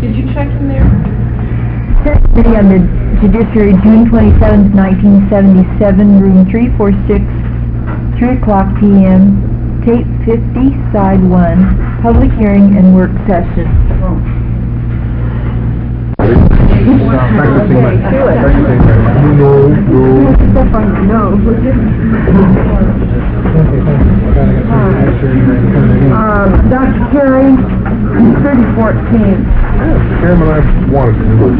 Did you check in there? Committee on the Judiciary, June 27th, 1977, room 346, 3 o'clock p.m., tape 50, side 1, public hearing and work session. Dr. Carey, 3014. Chairman, I wanted to do it.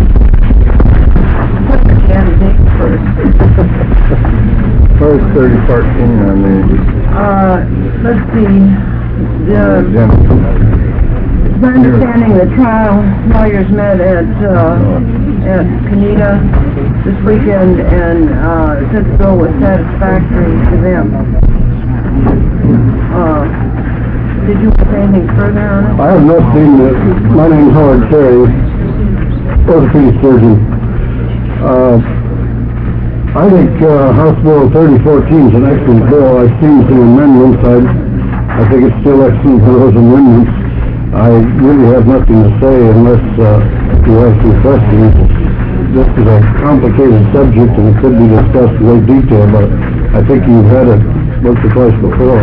Put the candidate first. Where's 3014 on the Let's see. agenda? It's my understanding the trial lawyers met at Canita this weekend and said the bill was satisfactory to them. Did you say anything further on it? I have nothing. My name is Howard Carey, orthopedic surgeon. I think House Bill 3014 is an excellent bill. I've seen some amendments. I think it's still excellent for those amendments. I really have nothing to say unless you have some questions. This is a complicated subject and it could be discussed in great detail, but I think you've had it once or twice before.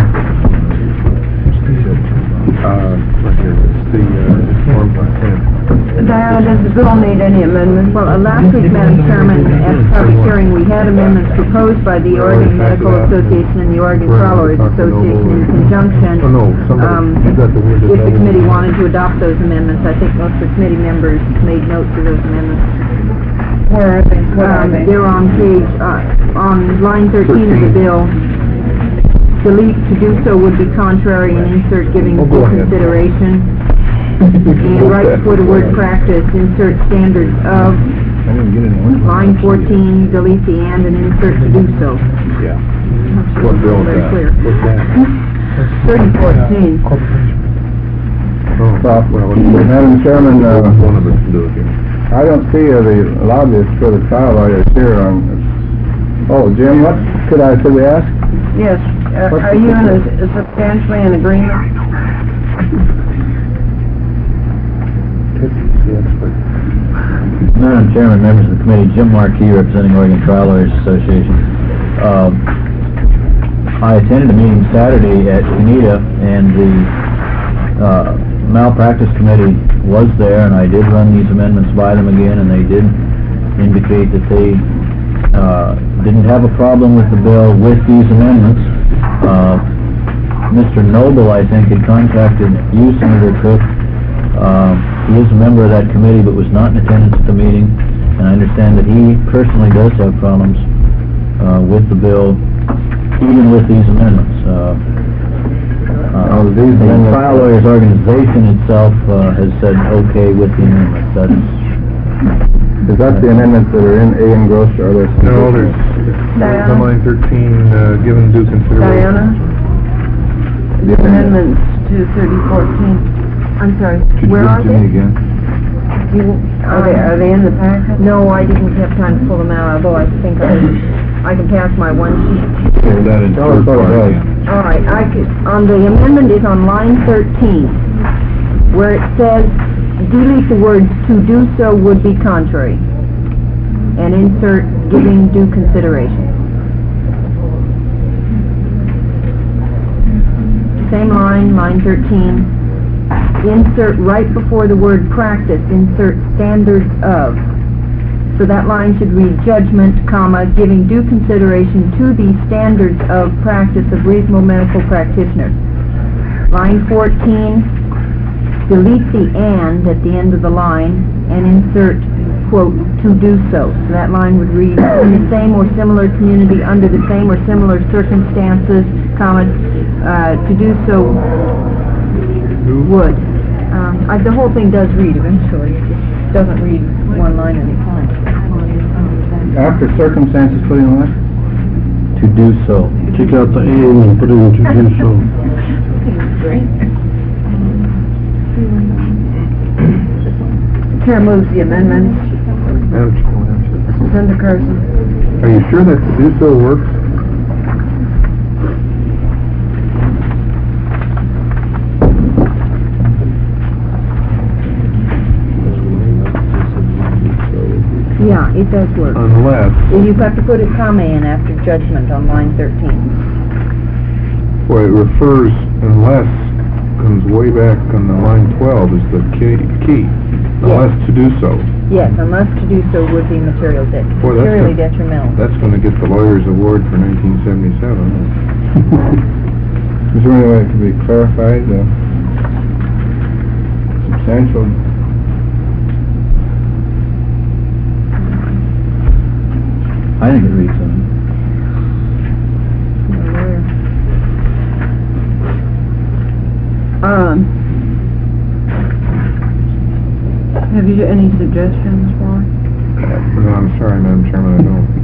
Diana, does the bill need any amendments? Well, last week, Madam Chairman, at the public hearing, we had amendments proposed by the Oregon Medical Association and the Oregon Trial Lawyers Association in conjunction. If the committee wanted to adopt those amendments, I think most of the committee members made notes of those amendments. Where are they? They're on page, on line 13 of the bill. Delete "to do so would be contrary" and insert "giving due consideration." And right before the word "practice," insert "standards of." Line 14, delete the "and" insert "to do so." Yeah. What bill is Very that? clear. What's that? 3014. Madam Chairman, one of us can do it here. I don't see the lobbyists for the trial lawyers here on. Oh, Jim, what could we ask? Yes. Are you substantially in agreement? Madam Chairman, members of the committee, Jim Markey, representing Oregon Trial Lawyers Association. I attended a meeting Saturday at Canita, and the malpractice committee was there, and I did run these amendments by them again, and they did indicate that they didn't have a problem with the bill with these amendments. Mr. Noble, I think, had contacted you, Senator Cook. He is a member of that committee but was not in attendance at the meeting, and I understand that he personally does have problems with the bill, even with these amendments. The Trial Lawyers Organization itself has said okay with the amendments. Is that the amendments that are in A engrossed, or are there some? No, there's on line 13, given due consideration. Diana? The amendments to 3014. I'm sorry, where are they? Again? Are they in the packet? No, I didn't have time to pull them out, although I think I can pass my one sheet. Hold that in third part. All right, on the amendment is on line 13, where it says, delete the words "to do so would be contrary," and insert "giving due consideration." Same line, line 13. Insert right before the word "practice," insert "standards of." So that line should read "judgment, comma, giving due consideration to the standards of practice of reasonable medical practitioners." Line 14, delete the "and" at the end of the line and insert, quote, "to do so." So that line would read, "in the same or similar community under the same or similar circumstances, comma, to do so would." The whole thing does read eventually. It just doesn't read one line at a time. After circumstances, put in what? To do so. Take out the "and" and put it in "to do so." Chair moves the amendment. Madam Chairman. Senator Carson. Are you sure that to do so works? Yeah, it does work. unless, You have to put a comma in after judgment on line 13. well, it refers, unless, comes way back on the line 12 is the key. Unless to do so. Yes, unless to do so would be materially Boy, that's materially gonna- detrimental. That's gonna get the lawyer's award for 1977. Is there any way it can be clarified, substantial? I think it reads on. Have you any suggestions, Warren? No, I'm sorry, Madam Chairman, I don't.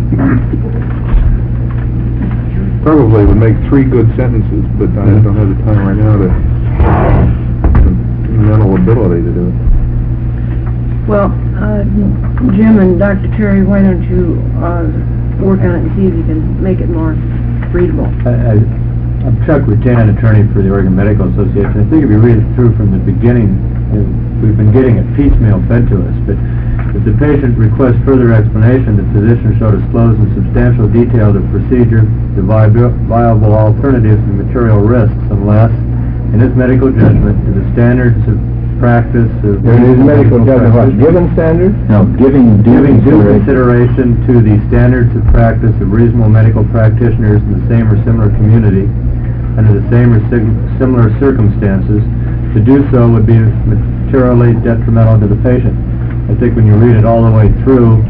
Probably would make 3 good sentences, but I don't have the time right now to, the mental ability to do it. Well, Jim and Dr. Terry, why don't you, work on it and see if you can make it more readable? I'm Chuck Rutan, attorney for the Oregon Medical Association. I think if you read it through from the beginning, we've been getting it piecemeal fed to us, but if the patient requests further explanation, the physician shall disclose in substantial detail the procedure, the viable alternatives, and material risks, unless, in his medical judgment, to the standards of practice of... There is medical judgment, what, given standards? No, giving due consideration to the standards of practice of reasonable medical practitioners in the same or similar community under the same or similar circumstances. To do so would be materially detrimental to the patient. I think when you read it all the way through,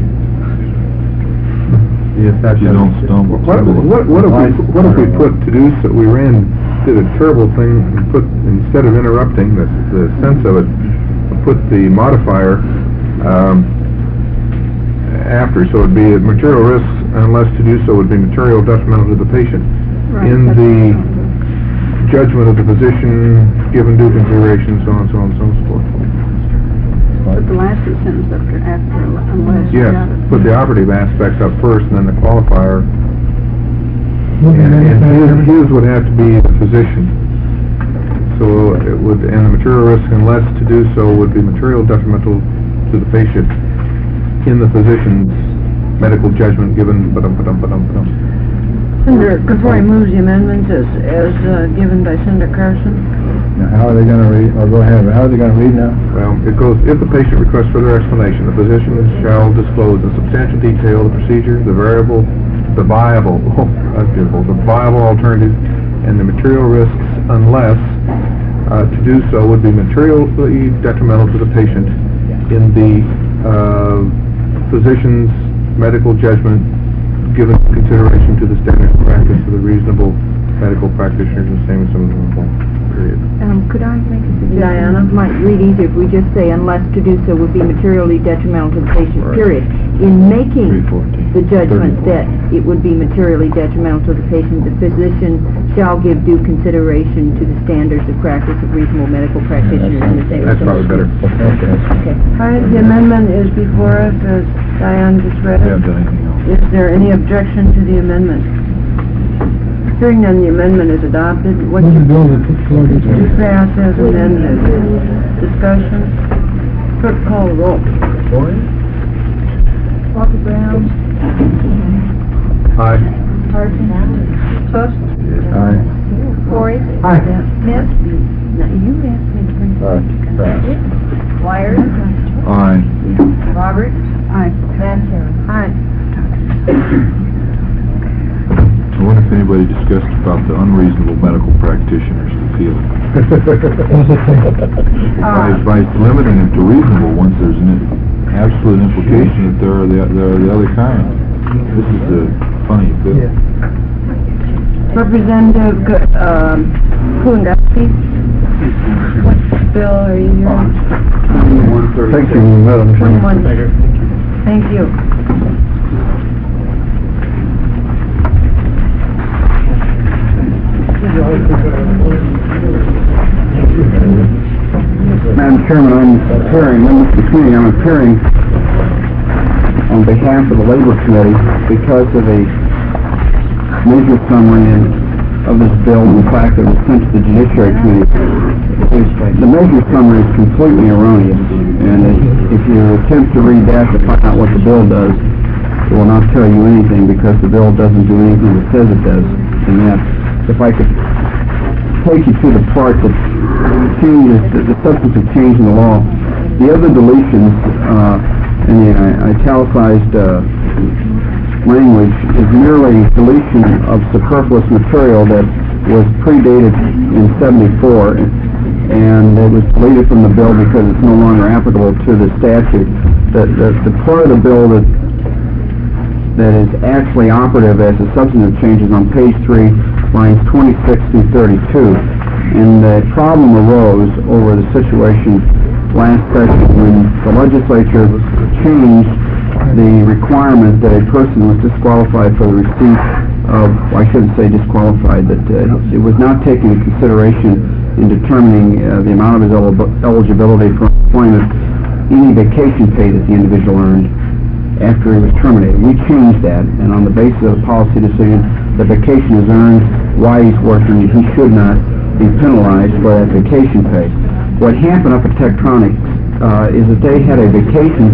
the effect You of... don't stumble. What if we put to do so, did a terrible thing and put, instead of interrupting the sense of it, put the modifier after, so it'd be material risks unless to do so would be material detrimental to the patient. In the judgment of the physician, given due consideration, so on, so on, so on, so forth. Put the last sentence after unless. Yes, put the operative aspects up first and then the qualifier. And his would have to be the physician. So it would, and the material risk unless to do so would be material detrimental to the patient in the physician's medical judgment given, Senator, before he moves the amendments as given by Senator Carson. Now, how are they gonna read, or go ahead, how are they gonna read now? Well, it goes, if the patient requests further explanation, the physician shall disclose in substantial detail the procedure, the viable, that's beautiful, the viable alternatives, and the material risks unless to do so would be materially detrimental to the patient in the physician's medical judgment given consideration to the standard of practice of the reasonable medical practitioners and same as some of them, period. Could I make a suggestion? Diana? It might read easier if we just say unless to do so would be materially detrimental to the patient, period. In making 314. the judgment that it would be materially detrimental to the patient, the physician shall give due consideration to the standards of practice of reasonable medical practitioners in the same. That's probably better. Okay. All right, the amendment is before us, as Diane just read I it. haven't done anything else. Is there any objection to the amendment? Hearing none, the amendment is adopted. What you pass as amended. Discussion. Clerk, call the roll. Walker Brown, Aye. Carson, Tuss, Aye. Corey, Aye. Smith. Now, you asked me to bring. Wires, Aye. Roberts, Aye. Van Terren. Aye. I wonder if anybody discussed about the unreasonable medical practitioners feeling. By limiting it to reasonable ones, there's an absolute implication that there are the other kind. This is a funny bill. Representative Kulongoski, what bill are you hearing? Thank you, Madam Chairman. 21. Thank you. Madam Chairman, I'm appearing on behalf of the Labor Committee because of a measure summary of this bill and the fact that it was sent to the Judiciary Committee. The measure summary is completely erroneous, And if you attempt to read that to find out what the bill does, it will not tell you anything because the bill doesn't do anything that says it does. And that, if I could take you to the part that changes, the substantive change in the law, the other deletions in the italicized language is merely deletion of superfluous material that was predated in 74, and it was deleted from the bill because it's no longer applicable to the statute. The part of the bill that is actually operative as a substantive change is on page 3, lines 26 through 32. And the problem arose over the situation last session when the legislature changed the requirement that a person was disqualified for the receipt of, well, I shouldn't say disqualified, that it was not taken into consideration in determining the amount of his eligibility for employment, any vacation pay that the individual earned after he was terminated. We changed that, and on the basis of the policy decision, the vacation is earned while he's working, and he should not be penalized for that vacation pay. What happened up at Tektronix is that they had a vacation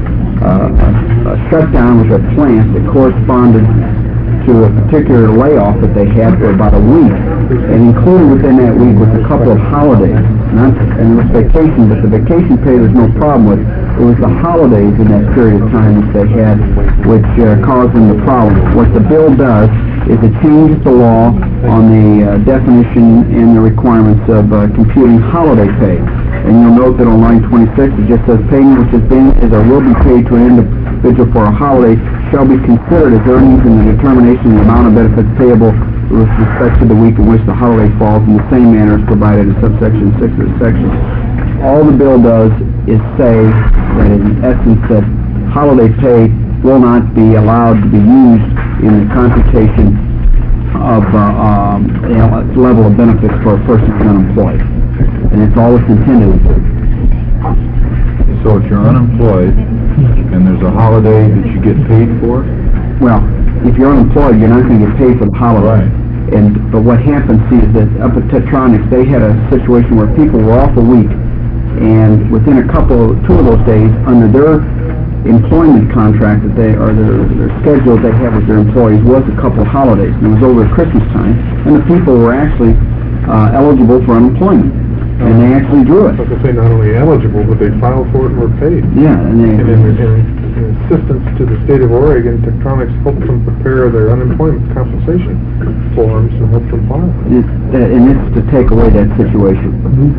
shutdown with a plant that corresponded to a particular layoff that they had for about a week, and included within that week was a couple of holidays. And it was vacation, but the vacation pay there's no problem with. It was the holidays in that period of time that they had which caused them the problem. What the bill does is it changes the law on the definition and the requirements of computing holiday pay. And you'll note that on line 26 it just says payment which has been is or will be paid to an individual for a holiday shall be considered as earnings in the determination of the amount of benefits payable with respect to the week in which the holiday falls in the same manner as provided in subsection 6 of the section. All the bill does is say that in essence that holiday pay will not be allowed to be used in the computation of level of benefits for a person who's unemployed. And it's all it's intended to do. So if you're unemployed and there's a holiday that you get paid for? Well, if you're unemployed, you're not going to get paid for the holiday. Right. But what happens, see, is that up at Tektronix, they had a situation where people were off a week, and within two of those days, under their employment contract that their schedule they have with their employees was a couple of holidays, and it was over at Christmas time, and the people were actually eligible for unemployment, and they actually drew it. Like I say, not only eligible, but they filed for it and were paid. Yeah, and in assistance to the state of Oregon, Tektronix helped them prepare their unemployment compensation forms and helped them file. And it's to take away that situation.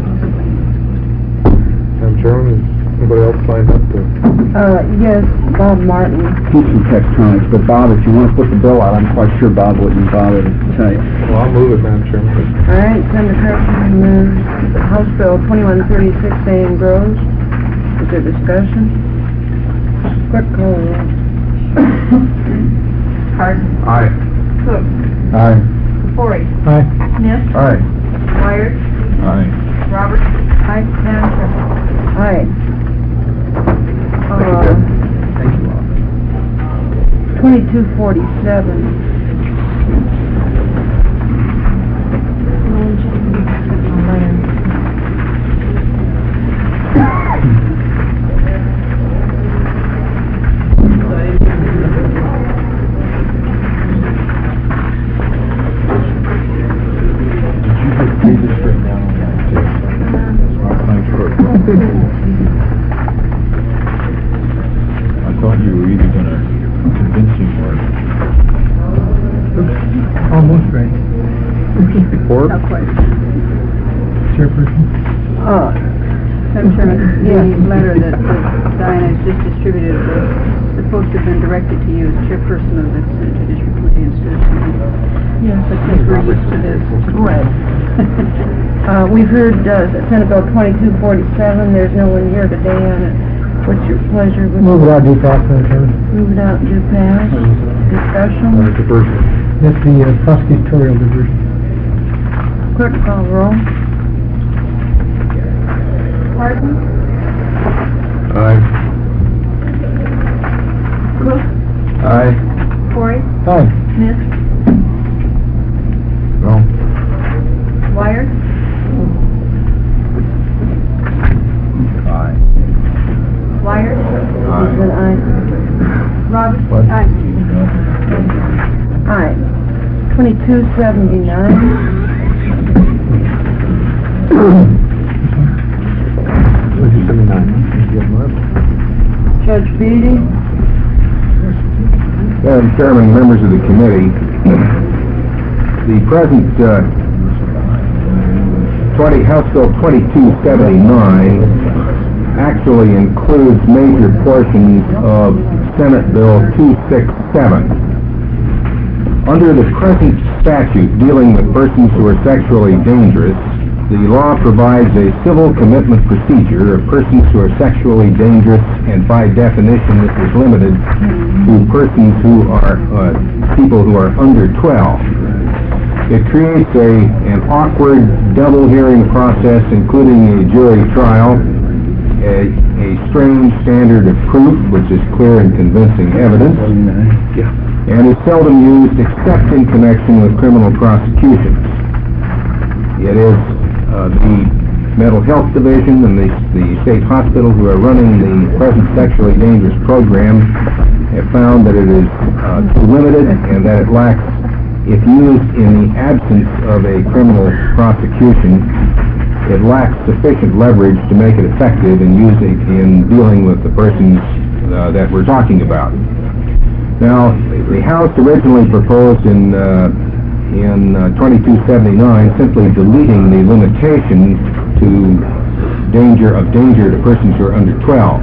Chairman, anybody else signed up to? Yes, Bob Martin. He's from Tektronix, but Bob, if you want to put the bill out, I'm quite sure Bob wouldn't bother to tell you. Well, I'll move it, Madam Chairman. All right, Senator Carson moves House Bill 2136A and Groves. Is there discussion? Quick call roll. Carson. Aye. Cook. Aye. Forey. Aye. Smith. Aye. Myers. Aye. Roberts. Aye. Madam Chairman. Aye. Thank you, Deb. Thank you, Bob. 2247. I thought you were either going to convince him or... Almost right. Report? Not quite. Chairperson? Madam Chairman, the letter that Diana has just distributed was supposed to have been directed to you as chairperson of the Judiciary Committee instead of me. Yes, But since we're used to this. right. We've heard Senate Bill 2247. There's no one here today on it. What's your pleasure? Move it out, due pass, Madam Chairman. Move it out and do pass. Discussion? Diversion. That's the prosecutorial diversion. Clerk call roll. Carson. Aye. Cook. Aye. Forey. Aye. Smith. No. Myers. Aye. 2279. Judge Beatty? Madam Chairman, members of the committee, the present House Bill 2279 actually includes major portions of Senate Bill 267. Under the present statute dealing with persons who are sexually dangerous, the law provides a civil commitment procedure of persons who are sexually dangerous, and by definition this is limited to persons who are people who are under 12. It creates an awkward double hearing process, including a jury trial, a strange standard of proof, which is clear and convincing evidence, and is seldom used except in connection with criminal prosecutions. It is the Mental Health Division and the state hospital who are running the present sexually dangerous program have found that it is too limited and that it lacks, if used in the absence of a criminal prosecution, it lacks sufficient leverage to make it effective in dealing with the persons that we're talking about. Now, the House originally proposed in 2279 simply deleting the limitation to danger to persons who are under 12.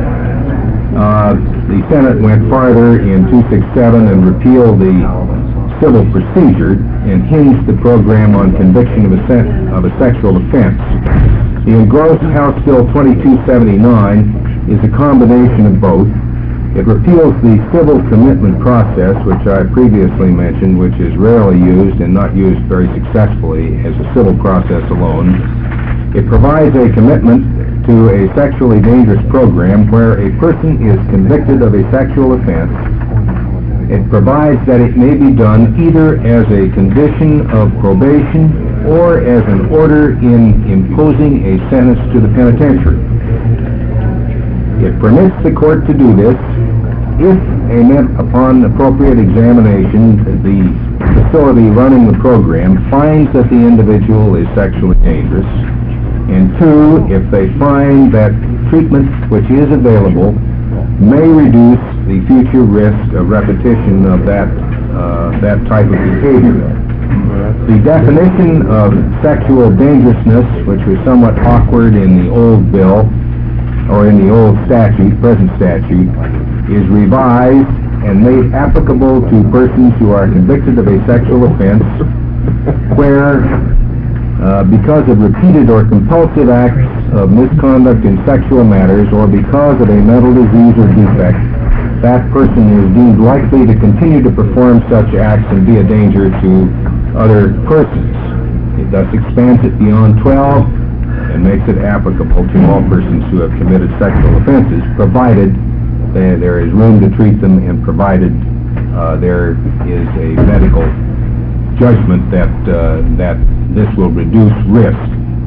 The Senate went farther in 267 and repealed the civil procedure and hinged the program on conviction of a sexual offense. The engrossed House Bill 2279 is a combination of both. It repeals the civil commitment process, which I previously mentioned, which is rarely used and not used very successfully as a civil process alone. It provides a commitment to a sexually dangerous program where a person is convicted of a sexual offense. It provides that it may be done either as a condition of probation or as an order in imposing a sentence to the penitentiary. It permits the court to do this if, upon appropriate examination, the facility running the program finds that the individual is sexually dangerous, and two, if they find that treatment which is available may reduce the future risk of repetition of that type of behavior. The definition of sexual dangerousness, which was somewhat awkward in the old bill, or in the old statute, present statute, is revised and made applicable to persons who are convicted of a sexual offense where, because of repeated or compulsive acts of misconduct in sexual matters or because of a mental disease or defect, that person is deemed likely to continue to perform such acts and be a danger to other persons. It thus expands it beyond 12 and makes it applicable to all persons who have committed sexual offenses, provided there is room to treat them and provided there is a medical judgment that this will reduce risk.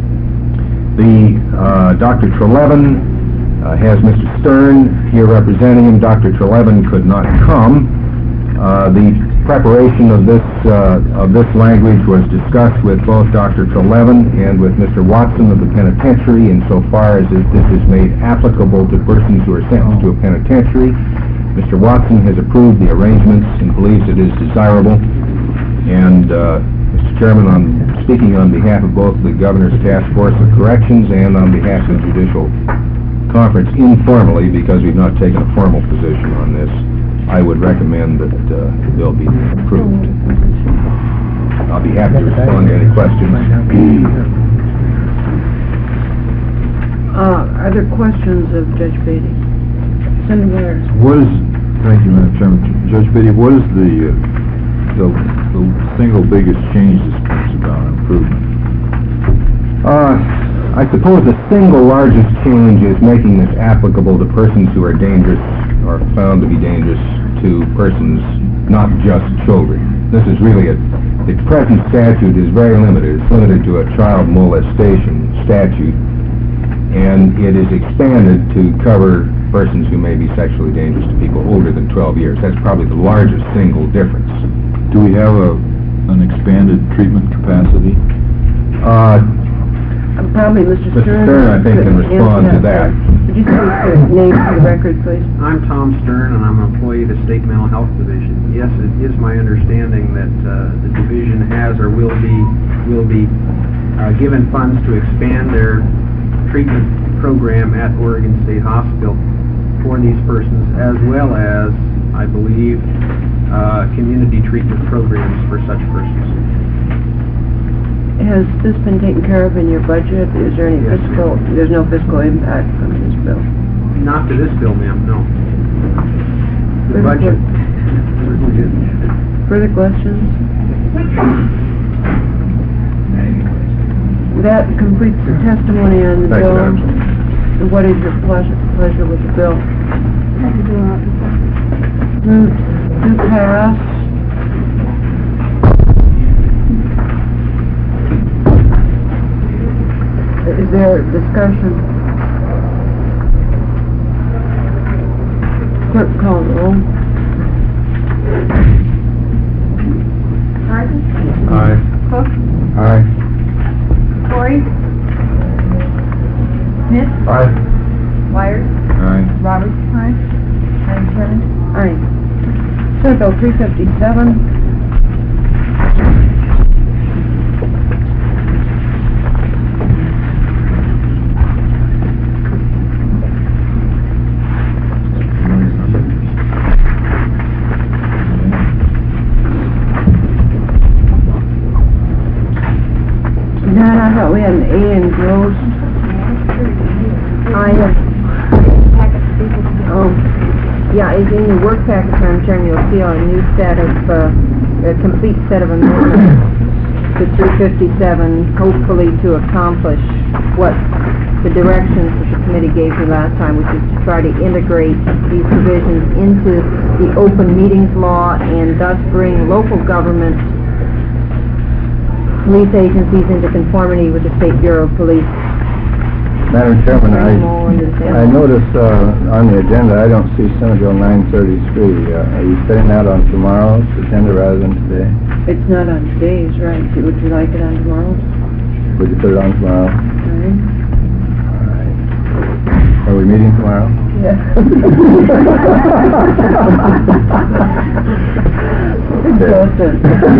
Dr. Trelevin has Mr. Stern here representing him. Dr. Trelevin could not come. The preparation of this language was discussed with both Dr. Trelevin and with Mr. Watson of the penitentiary insofar as this is made applicable to persons who are sentenced to a penitentiary. Mr. Watson has approved the arrangements and believes it is desirable. And Mr. Chairman, I'm speaking on behalf of both the Governor's Task Force of Corrections and on behalf of the Judicial Conference informally, because we've not taken a formal position on this. I would recommend that the bill be approved. I'll be happy to respond to any questions. Are there questions of Judge Beatty? Senator Blair. Thank you, Madam Chairman. Judge Beatty, what is the single biggest change this brings about improvement? I suppose the single largest change is making this applicable to persons who are dangerous or found to be dangerous to persons, not just children. This is really the present statute is very limited. It's limited to a child molestation statute, and it is expanded to cover persons who may be sexually dangerous to people older than 12 years. That's probably the largest single difference. Do we have a an expanded treatment capacity? Probably Mr. Mr. Stern, I think, can respond to that. Would you please put your name for the record, please? I'm Tom Stern, and I'm an employee of the State Mental Health Division. Yes, it is my understanding that the division has or will be given funds to expand their treatment program at Oregon State Hospital for these persons, as well as, I believe, community treatment programs for such persons. Has this been taken care of in your budget? Is there any fiscal, there's no fiscal impact from this bill? Not to this bill, ma'am, no. The Further budget. Further questions? That completes the testimony on the Thank you, bill. Madam Chair. What is your pleasure with the bill? Move to pass. Is there discussion? Clerk call the roll. Martin? Aye. Cook? Aye. Corey? Smith? Aye. Wires? Aye. Roberts? Aye. Madam Chairman? Aye. Senate Bill 357. Dad, I thought we had an A in gross. I have, yeah, it's in your work packet, Madam Chairman, you'll see a new set of, a complete set of amendments to 357, hopefully to accomplish what the directions that the committee gave me last time, which is to try to integrate these provisions into the open meetings law and thus bring local government police agencies into conformity with the State Bureau of Police. Madam Chairman, Bring them all into the I notice on the agenda, I don't see Senate Bill 933. Are you setting that on tomorrow's agenda rather than today? It's not on today's, right? Would you like it on tomorrow? Would you put it on tomorrow? All right. Are we meeting tomorrow? Yeah. Good question.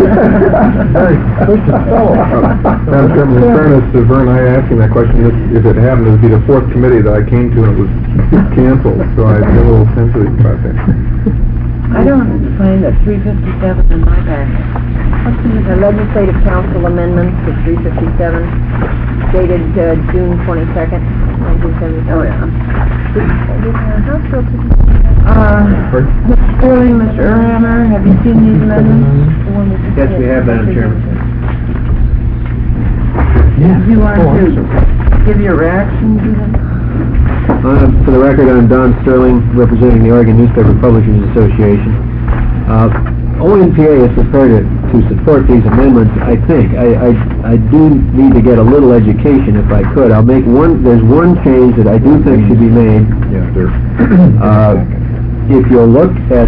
Madam Chairman, in fairness to Vern, I asked him that question, if it happened to be the fourth committee that I came to and it was canceled, so I feel a little sensitive about that. I don't find that 357 in my packet. The Legislative Council amendments to 357, dated June 22nd, 1977. Oh, yeah. Mr. Sterling, Mr. Erhammer, have you seen these amendments? Yes, we have, Madam Chairman. Do you want to give your reaction to them? For the record, I'm Don Sterling, representing the Oregon Newspaper Publishers Association. ONPA is prepared to support these amendments, I think. I do need to get a little education if I could. I'll make one, there's one change that I do think should be made. Yeah, there. If you'll look at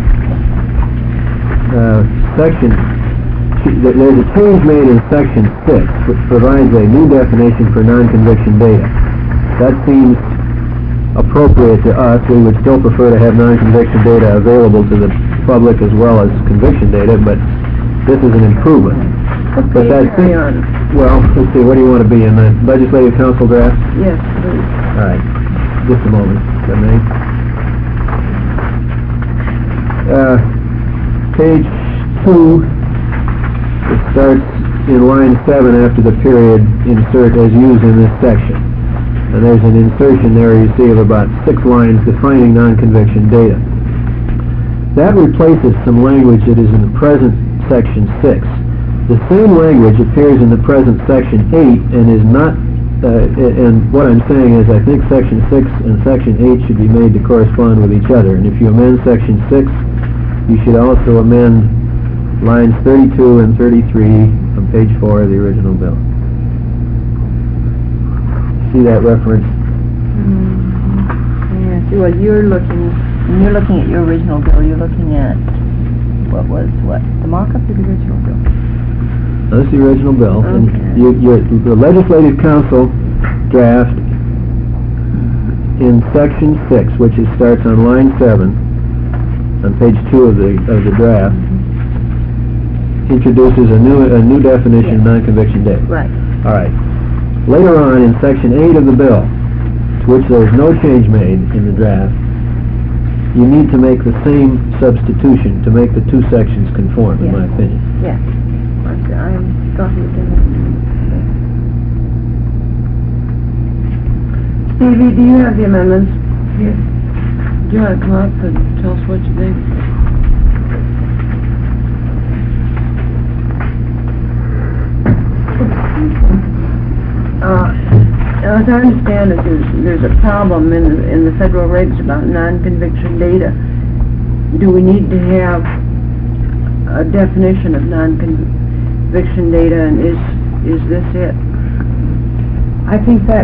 section, there's a change made in section 6, which provides a new definition for non-conviction data. That seems appropriate to us. We would still prefer to have non-conviction data available to the public as well as conviction data, but this is an improvement. But that's carry on. Well, let's see, what do you want to be in the Legislative Council draft? Yes, please. All right, just a moment, if I may. Page 2, it starts in line 7 after the period insert as used in this section. And there's an insertion there you see of about 6 lines defining non-conviction data. That replaces some language that is in the present section 6. The same language appears in the present section 8 and is not, and what I'm saying is I think section 6 and section 8 should be made to correspond with each other. And if you amend section 6, you should also amend lines 32 and 33 on page 4 of the original bill. See that reference? Yeah, see, well, when you're looking at your original bill, you're looking at the mock-up or the original bill? That's the original bill. And Okay. the Legislative Council draft in Section 6, which starts on line 7, on page 2 of the draft, introduces a new definition of non-conviction date. Right. All right. Later on, in Section 8 of the bill, to which there is no change made in the draft, you need to make the same substitution to make the two sections conform, in Yes. my opinion. Yes. I thought he was in Stevie, do you have the amendments? Yes. Do you want to come up and tell us what you think? As I understand it, there's a problem in the federal regs about non-conviction data. Do we need to have a definition of non-conviction data, and is this it? I think that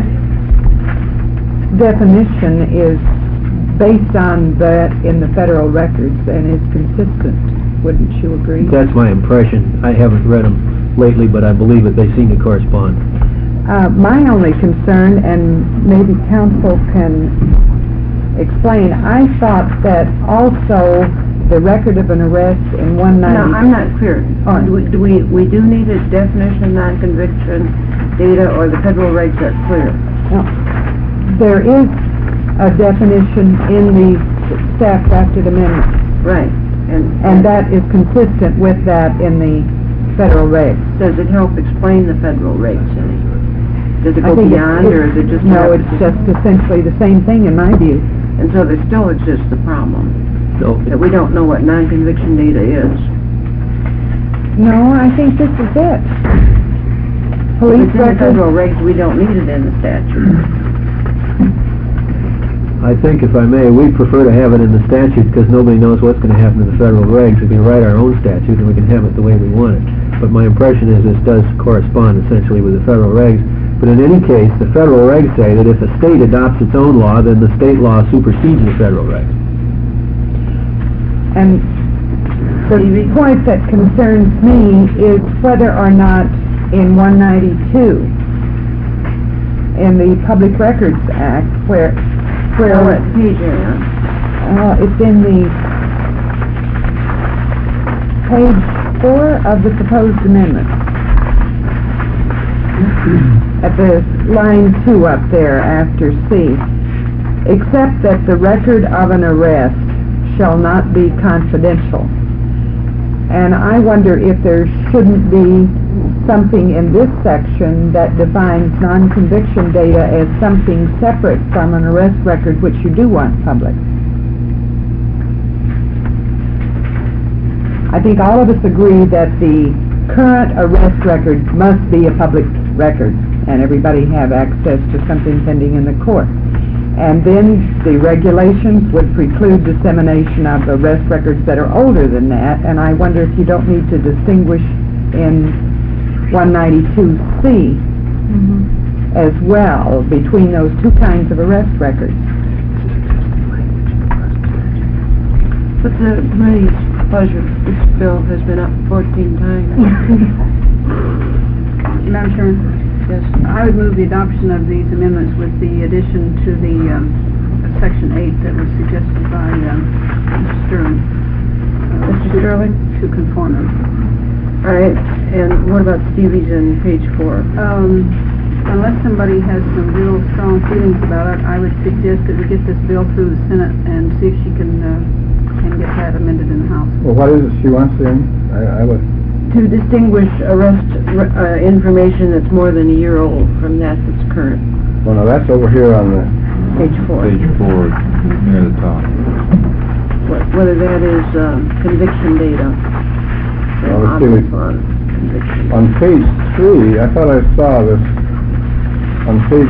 definition is based on that in the federal records and is consistent. Wouldn't you agree? That's my impression. I haven't read them lately, but I believe that they seem to correspond. My only concern, and maybe council can explain, I thought that also the record of an arrest in 190... No, I'm not clear. Oh. Do we do need a definition of non-conviction data, or the federal regs are clear? No. There is a definition in the staff drafted amendment, Right. and that is consistent with that in the federal regs. Does it help explain the federal regs any? Does it I go think beyond, or is it just... No, it's just essentially the same thing in my view. And so there still exists the problem, No, that we don't know what non-conviction data is. No, I think this is it. Police If it's in the records, federal regs, we don't need it in the statute. I think, if I may, we prefer to have it in the statute because nobody knows what's going to happen in the federal regs. We can write our own statute and we can have it the way we want it. But my impression is this does correspond essentially with the federal regs. But in any case, the federal regs say that if a state adopts its own law, then the state law supersedes the federal regs. and the point that concerns me is whether or not in 192, in the Public Records Act, where What page are you on? it's in the page 4 of the proposed amendment. At the line 2 up there after C. Except that the record of an arrest shall not be confidential. And I wonder if there shouldn't be something in this section that defines non-conviction data as something separate from an arrest record which you do want public. I think all of us agree that the current arrest record must be a public record and everybody have access to something pending in the court. And then the regulations would preclude dissemination of arrest records that are older than that, and I wonder if you don't need to distinguish in 192C as well between those two kinds of arrest records. But the committee's pleasure, this bill has been up 14 times. Madam Chairman, Yes. I would move the adoption of these amendments with the addition to the Section 8 that was suggested by Mr. Sterling. Mr. Sterling? To conform them. All right, and what about Stevie's in page 4? Unless somebody has some real strong feelings about it, I would suggest that we get this bill through the Senate and see if she can get that amended in the House. Well, what is it she wants in? I would... To distinguish arrest information that's more than a year old from that that's current. Well, now, that's over here on the... Page 4. Page 4, near the top. Whether that is conviction data. Well, let's see, On conviction. on page 3, I thought I saw this, on page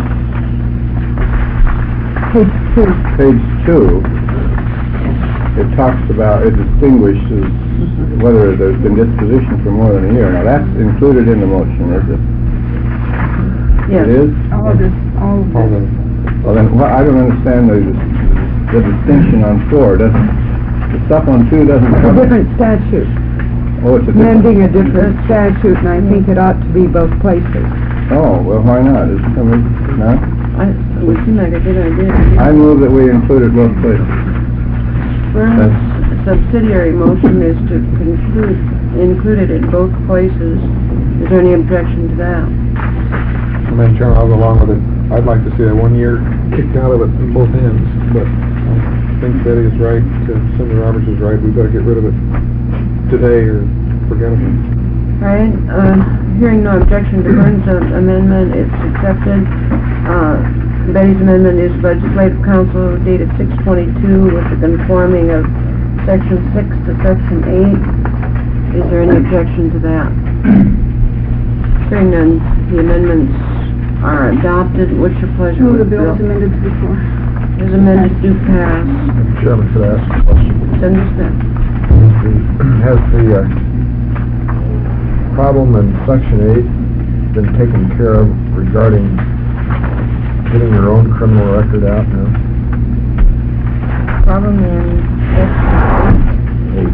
2, it talks about, it distinguishes whether there's been disposition for more than a year. Now, that's included in the motion, is it? Yes. It is? All of this. Well, then, I don't understand the distinction on 4. The stuff on 2 doesn't A cover... different statute, Oh, it's a different... amending a different statute, and I think it ought to be both places. Oh, well, why not? Is it, no? It would seem like a good idea. I move that we include it both places. Vernon's subsidiary motion is to include it in both places. Is there any objection to that? Madam Chairman, I'll go along with it. I'd like to see that 1 year kicked out of it on both ends, but I think Betty is right, Senator Roberts is right, we better get rid of it today or forget about it. All right, hearing no objection to Vernon's amendment, it's accepted. Betty's amendment is Legislative Council dated 6/22 with the conforming of Section 6 to Section 8. Is there any objection to that? Hearing none, the amendments are adopted. What's your pleasure Move with the bill as amended to the floor. As amended, do pass. Madam Chairman, could I ask a question? Senator Smith. Has the problem in Section 8 been taken care of regarding getting your own criminal record out now? Problem in Section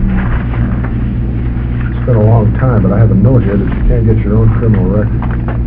8. It's been a long time, but I have a note here that you can't get your own criminal record.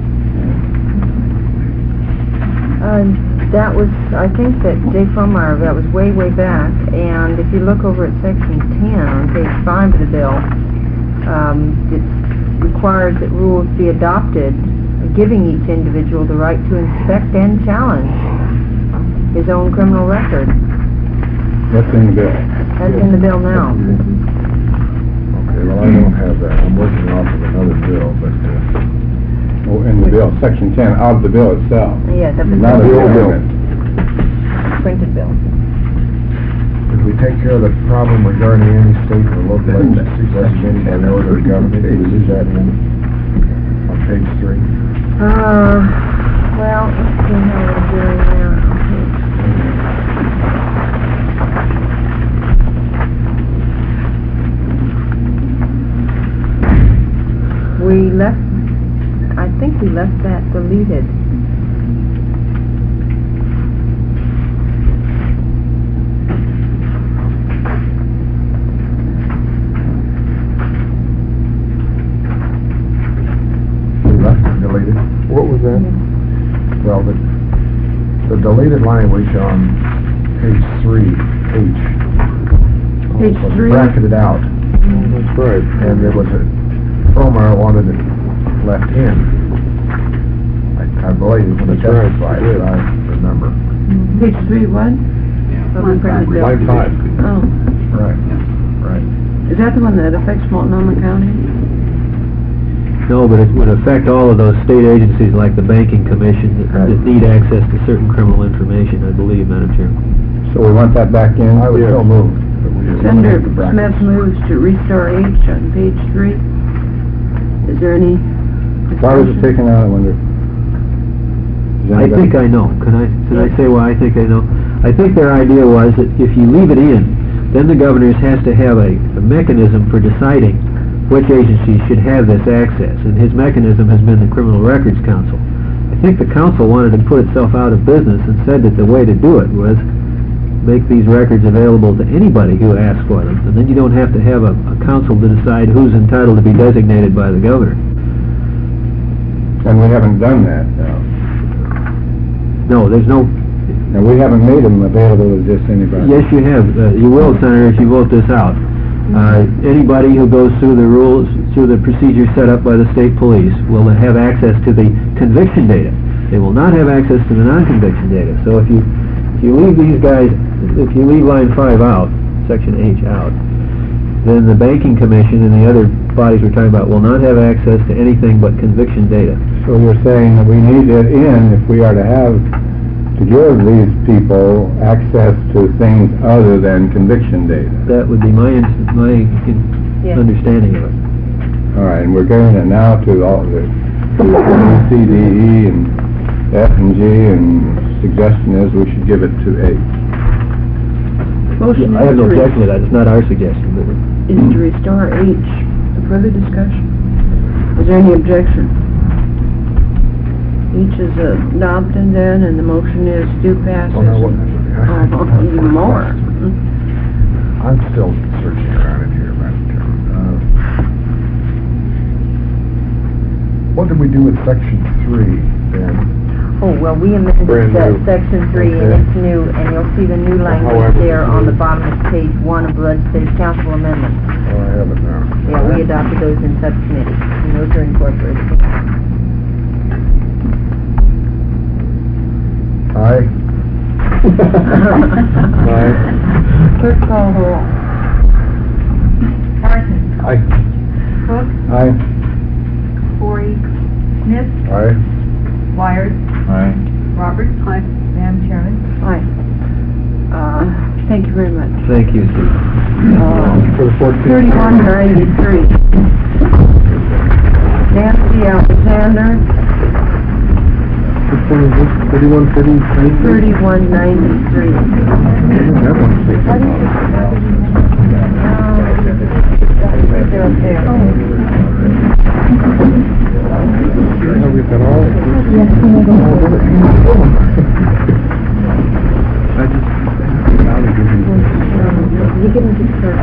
That was, I think that Jay Fulmeyer, that was way, way back, and if you look over at Section 10 on page 5 of the bill, it requires that rules be adopted giving each individual the right to inspect and challenge his own criminal record. That's in the bill. That's in the bill now. Okay, well, I don't have that. I'm working off of another bill, but, Oh, in the bill, Section 10 of the bill itself. Yes, that's Not the the old bill. printed bill. if we take care of the problem regarding any state or local agency designated by the order of government, we lose that in on page 3. Well, let's see how we're doing now. We left, I think we left that deleted. Deleted. What was that? Well, the deleted language on page 3, Page was 3? bracketed out. That's right. And there was a, Fulmeyer wanted it left in. I believe it was justified, as I remember. Page 3 what? Of the printed bill. Line 5. Oh, Right, right. is that the one that affects Multnomah County? No, but it would affect all of those state agencies like the Banking Commission that need access to certain criminal information, I believe, Madam Chair. So we want that back in? I would so move. Senator Smith moves to restore H on page 3. Is there any Why was it taken out, I wonder? I think I know. Can I say why I think I know? I think their idea was that if you leave it in, then the governor has to have a mechanism for deciding which agencies should have this access, and his mechanism has been the Criminal Records Council. I think the council wanted to put itself out of business and said that the way to do it was make these records available to anybody who asks for them, and then you don't have to have a council to decide who's entitled to be designated by the governor. And we haven't done that, No, there's no... and we haven't made them available to just anybody. Yes, you have. You will, Senator, if you vote this out. Anybody who goes through the rules, through the procedures set up by the state police will have access to the conviction data. They will not have access to the non-conviction data. So if you leave these guys, if you leave line 5 out, section H out, then the Banking Commission and the other bodies we're talking about will not have access to anything but conviction data. So you're saying that we need it in if we are to give these people access to things other than conviction data. That would be my understanding of it. All right, and we're giving it now to all the C, D, E, and F and G, and suggestion is we should give it to A. Motion I have no is objection to that. It's not our suggestion, but to restore H. Further discussion? Is there any objection? Each is adopted then, and the motion is do pass. Oh, no, what? Even more. I'm still searching around in here, Madam Chairman. What did we do with section 3, then? Oh, well, we amended Brand that new. section 3, and Okay. it's new, and you'll see the new language However, there on the it's new. bottom of page 1 of the legislative council amendments. Oh, I have it now. Yeah, we adopted those in subcommittee, and those are incorporated. Aye. Aye. Clerk call the roll. Parsons. Aye. Cook. Aye. Corey. Smith. Aye. Wires. Aye. Roberts. Aye. Madam Chairman. Aye. Thank you very much. Thank you, Sue. For the 14th. 3193. Nancy Alexander, 3193? 3193. That one's taken. They're up there. Have we got all? You give them to the clerk.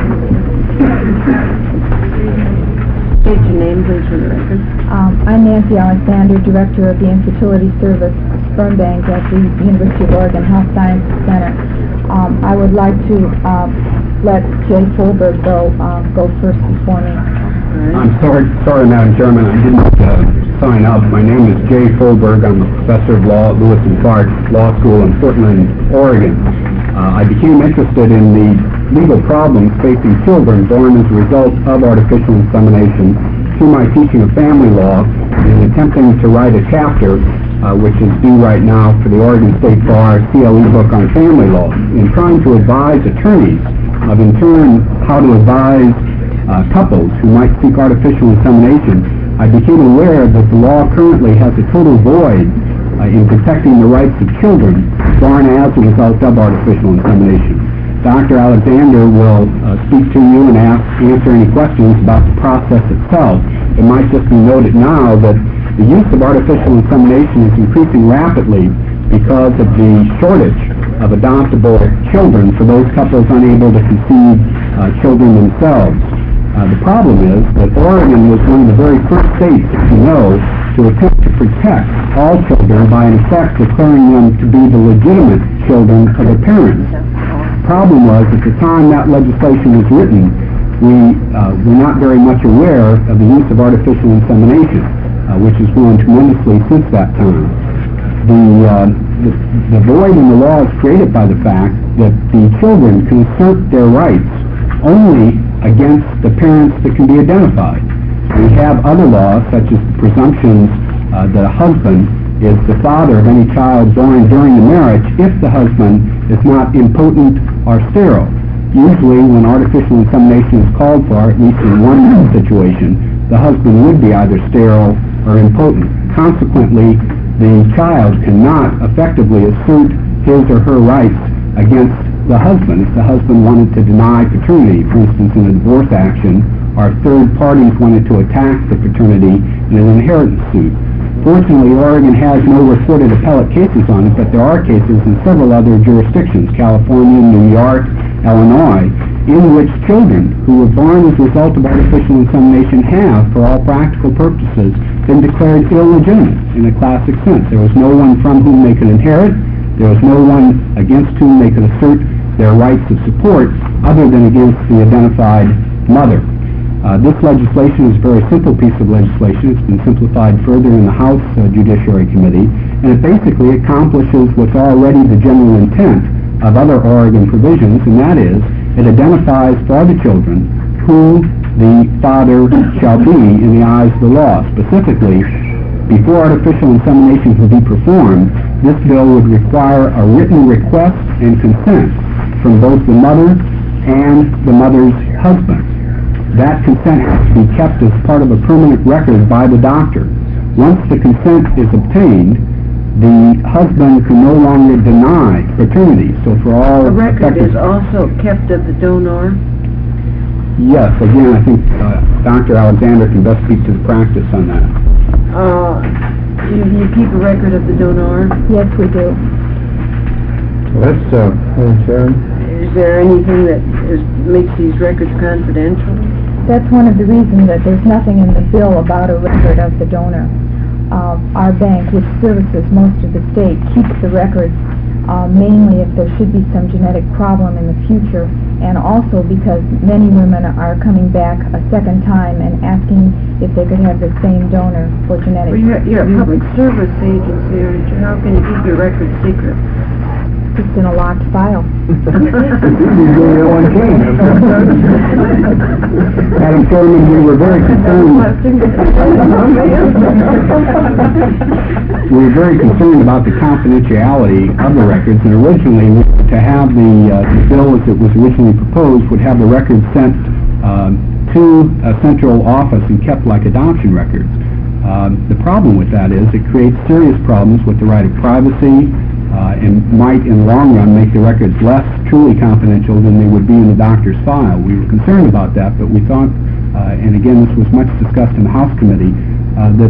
State your name, please, for the record. I'm Nancy Alexander, Director of the Infertility Service, Sperm Bank at the University of Oregon Health Sciences Center. I would like to let Jay Fulberg go first before me. I'm sorry, Madam Chairman, I didn't sign up. My name is Jay Fulberg. I'm a professor of law at Lewis and Clark Law School in Portland, Oregon. I became interested in the legal problems facing children born as a result of artificial insemination through my teaching of family law and attempting to write a chapter which is due right now for the Oregon State Bar CLE book on family law, in trying to advise attorneys of, in turn, how to advise couples who might seek artificial insemination. I became aware that the law currently has a total void in protecting the rights of children born as a result of artificial insemination. Dr. Alexander will speak to you and answer any questions about the process itself. It might just be noted now that the use of artificial insemination is increasing rapidly because of the shortage of adoptable children for those couples unable to conceive children themselves. The problem is that Oregon was one of the very first states, as you know, to attempt to protect all children by in effect declaring them to be the legitimate children of the parents. The problem was, at the time that legislation was written, we were not very much aware of the use of artificial insemination, which has grown tremendously since that time. The void in the law is created by the fact that the children can assert their rights only against the parents that can be identified. We have other laws, such as the presumptions that a husband is the father of any child born during the marriage if the husband is not impotent or sterile. Usually, when artificial insemination is called for, at least in one situation, the husband would be either sterile or impotent. Consequently, the child cannot effectively assert his or her rights against the husband. If the husband wanted to deny paternity, for instance, in a divorce action, or third parties wanted to attack the paternity in an inheritance suit. Fortunately, Oregon has no reported appellate cases on it, but there are cases in several other jurisdictions, California, New York, Illinois, in which children who were born as a result of artificial insemination have, for all practical purposes, been declared illegitimate in a classic sense. There was no one from whom they could inherit. There was no one against whom they could assert their rights of support other than against the identified mother. This legislation is a very simple piece of legislation. It's been simplified further in the House Judiciary Committee, and it basically accomplishes what's already the general intent of other Oregon provisions, and that is, it identifies for the children who the father shall be in the eyes of the law. Specifically, before artificial insemination can be performed, this bill would require a written request and consent from both the mother and the mother's husband. That consent has to be kept as part of a permanent record by the doctor. Once the consent is obtained, the husband can no longer deny paternity. So for all The record effective- is also kept of the donor. Yes, again, I think Dr. Alexander can best speak to the practice on that. Do you keep a record of the donor? Yes, we do. That's, Madam Chairman, Is there anything that makes these records confidential? That's one of the reasons that there's nothing in the bill about a record of the donor. Our bank, which services most of the state, keeps the records mainly if there should be some genetic problem in the future, and also because many women are coming back a second time and asking if they could have the same donor for genetic Well, you're a public service agency, aren't you? How can you keep your records secret? It's in a locked file. Madam Chairman, we were very concerned. We were very concerned about the confidentiality of the records, and originally, to have the bill as it was originally proposed would have the records sent to a central office and kept like adoption records. The problem with that is it creates serious problems with the right of privacy, and might, in the long run, make the records less truly confidential than they would be in the doctor's file. We were concerned about that, but we thought, and again, this was much discussed in the House Committee, that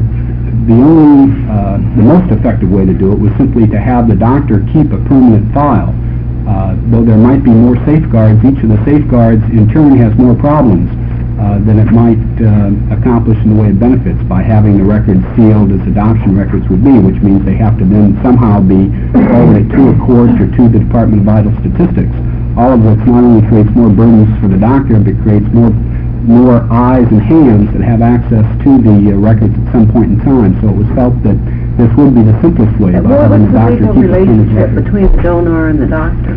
the most effective way to do it was simply to have the doctor keep a permanent file. Though there might be more safeguards, each of the safeguards in turn has more problems than it might accomplish in the way of benefits by having the records sealed as adoption records would be, which means they have to then somehow be forwarded to a court or to the Department of Vital Statistics. All of which not only creates more burdens for the doctor, but creates more eyes and hands that have access to the records at some point in time. So it was felt that this would be the simplest way of having the doctor keep a permanent relationship record. between the donor and the doctor?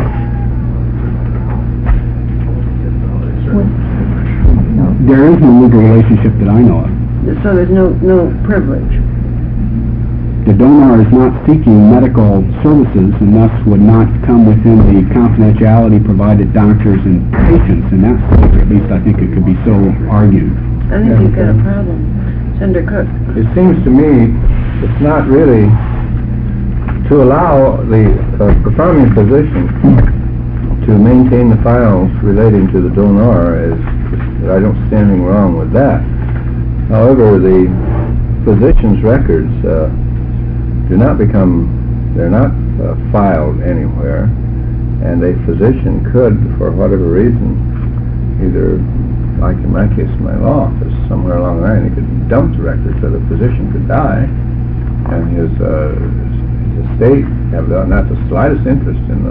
There is no legal relationship that I know of. So there's no privilege? The donor is not seeking medical services and thus would not come within the confidentiality provided doctors and patients, and that's, at least I think it could be so argued. I think you've got a problem. Senator Cook? It seems to me it's not really to allow the performing physician to maintain the files relating to the donor. I don't see anything wrong with that. However, the physician's records they're not filed anywhere, and a physician could, for whatever reason, either, like in my case, my law office, somewhere along the line, he could dump the records, so the physician could die, and his estate have not the slightest interest in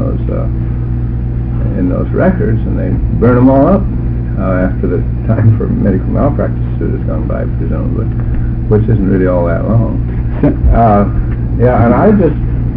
those records, and they burn them all up after the time for medical malpractice suit has gone by, presumably, which isn't really all that long. And I just,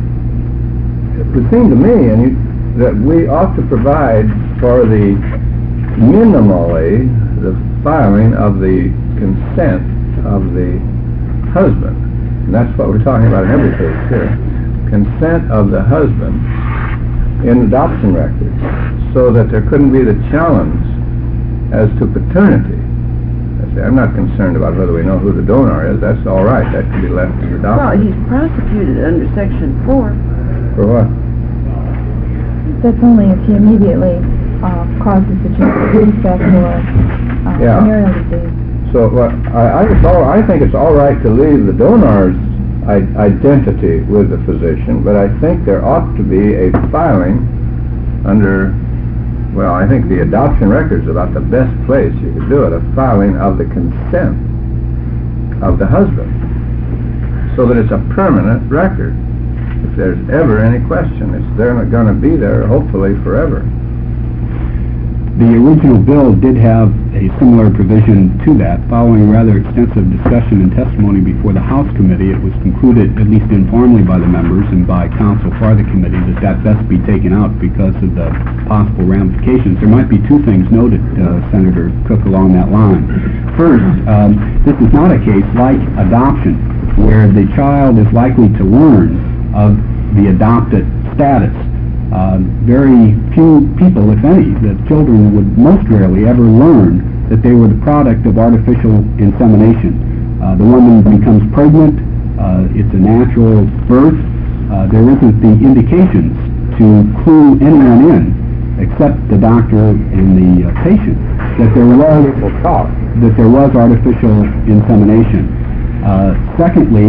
it would seem to me that we ought to provide for the minimally the filing of the consent of the husband. And that's what we're talking about in every case here. Consent of the husband in adoption records, so that there couldn't be the challenge as to paternity. I'm not concerned about whether we know who the donor is. That's all right. That can be left to the doctor. Well, he's prosecuted under Section 4. For what? That's only if he immediately causes a genetic defect or venereal disease. So I think it's all right to leave the donor's identity with the physician, but I think there ought to be a filing under, well, I think the adoption record is about the best place you could do it, a filing of the consent of the husband, so that it's a permanent record. If there's ever any question, they're not going to be there, hopefully, forever. The original bill did have a similar provision to that. Following rather extensive discussion and testimony before the House Committee, it was concluded, at least informally by the members and by counsel for the committee, that best be taken out because of the possible ramifications. There might be two things noted, Senator Cook, along that line. First, this is not a case like adoption, where the child is likely to learn of the adopted status. Very few people, if any, the children would most rarely ever learn that they were the product of artificial insemination. The woman becomes pregnant, it's a natural birth, there isn't the indications to clue anyone in, except the doctor and the patient, that there was artificial insemination. Secondly,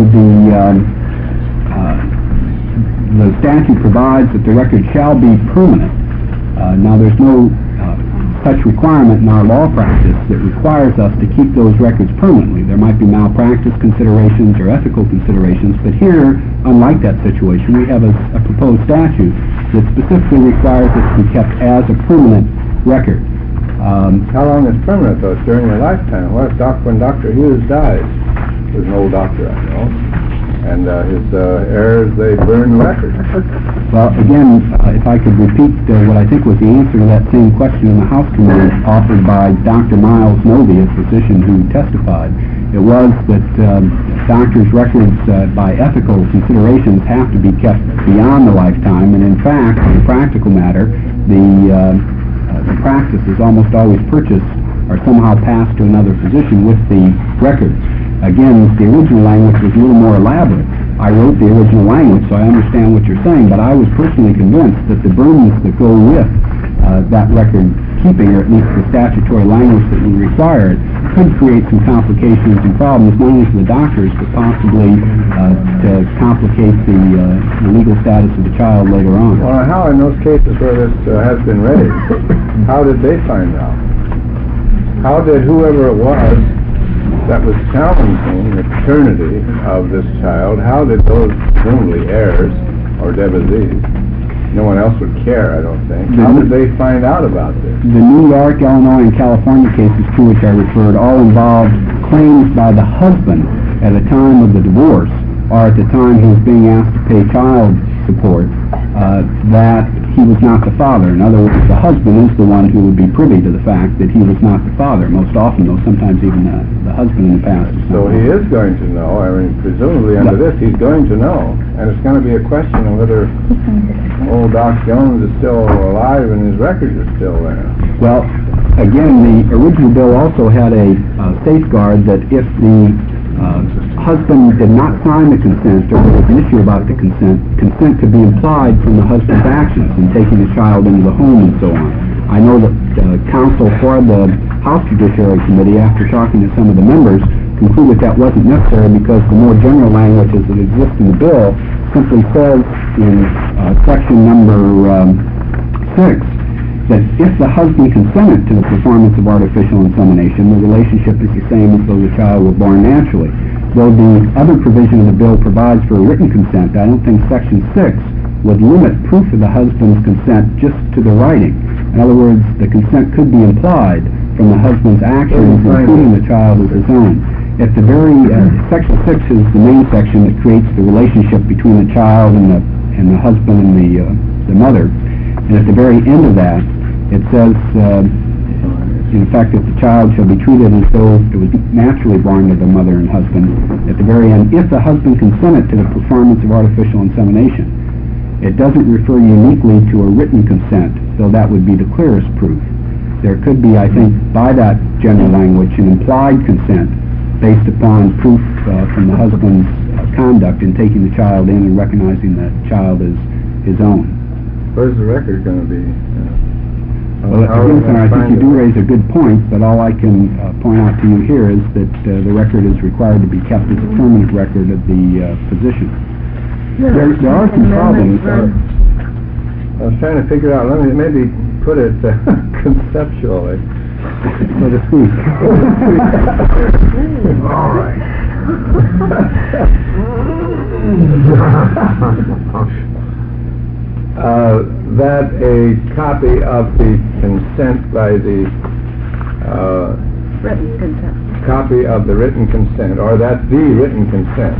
the statute provides that the record shall be permanent, Now, there's no such requirement in our law practice that requires us to keep those records permanently. There might be malpractice considerations or ethical considerations, but here, unlike that situation, we have a proposed statute that specifically requires it to be kept as a permanent record. How long is permanent, though? It's during your lifetime. When Dr. Hughes dies, who's an old doctor I know, and his heirs, they burn the record. Well, again, if I could repeat what I think was the answer to that same question in the House Committee offered by Dr. Miles Novy, a physician who testified, it was that doctors' records by ethical considerations have to be kept beyond the lifetime, and in fact, as a practical matter, the practice is almost always purchased or somehow passed to another physician with the records. Again, the original language was a little more elaborate. I wrote the original language, so I understand what you're saying, but I was personally convinced that the burdens that go with that record keeping, or at least the statutory language that we required, could create some complications and problems, not only for the doctors, but possibly to complicate the legal status of the child later on. Well, how in those cases where this has been raised, how did they find out? How did whoever it was that was challenging the paternity of this child, how did those presumably heirs or devotees, no one else would care, I don't think, how did they find out about this? The New York, Illinois, and California cases to which I referred all involved claims by the husband at the time of the divorce, or at the time he was being asked to pay child support, that he was not the father. In other words, the husband is the one who would be privy to the fact that he was not the father. Most often, though, sometimes even the husband in the past. So he is going to know. I mean, presumably under this, he's going to know. And it's going to be a question of whether old Doc Jones is still alive and his records are still there. Well, again, the original bill also had a safeguard that if the husband did not sign the consent, or there was an issue about the consent could be implied from the husband's actions in taking the child into the home and so on. I know that counsel for the House Judiciary Committee, after talking to some of the members, concluded that wasn't necessary because the more general language that exists in the bill simply says in section number 6 that if the husband consented to the performance of artificial insemination, the relationship is the same as though the child were born naturally. Though the other provision of the bill provides for a written consent, I don't think section 6 would limit proof of the husband's consent just to the writing. In other words, the consent could be implied from the husband's actions, including the child as his own. At the very, section 6 is the main section that creates the relationship between the child and the husband and the mother. And at the very end of that, it says, in effect, that the child shall be treated as though it was naturally born to the mother and husband. At the very end, if the husband consented to the performance of artificial insemination. It doesn't refer uniquely to a written consent, though that would be the clearest proof. There could be, I think, by that general language, an implied consent based upon proof from the husband's conduct in taking the child in and recognizing that child as his own. Where's the record going to be? Well, again, I think you do raise a good point, but all I can point out to you here is that the record is required to be kept as a permanent record of the physician. There are some problems. I was trying to figure out, let me maybe put it conceptually, so to speak. All right. That a copy of the consent by the Written consent. copy of the written consent, or that the written consent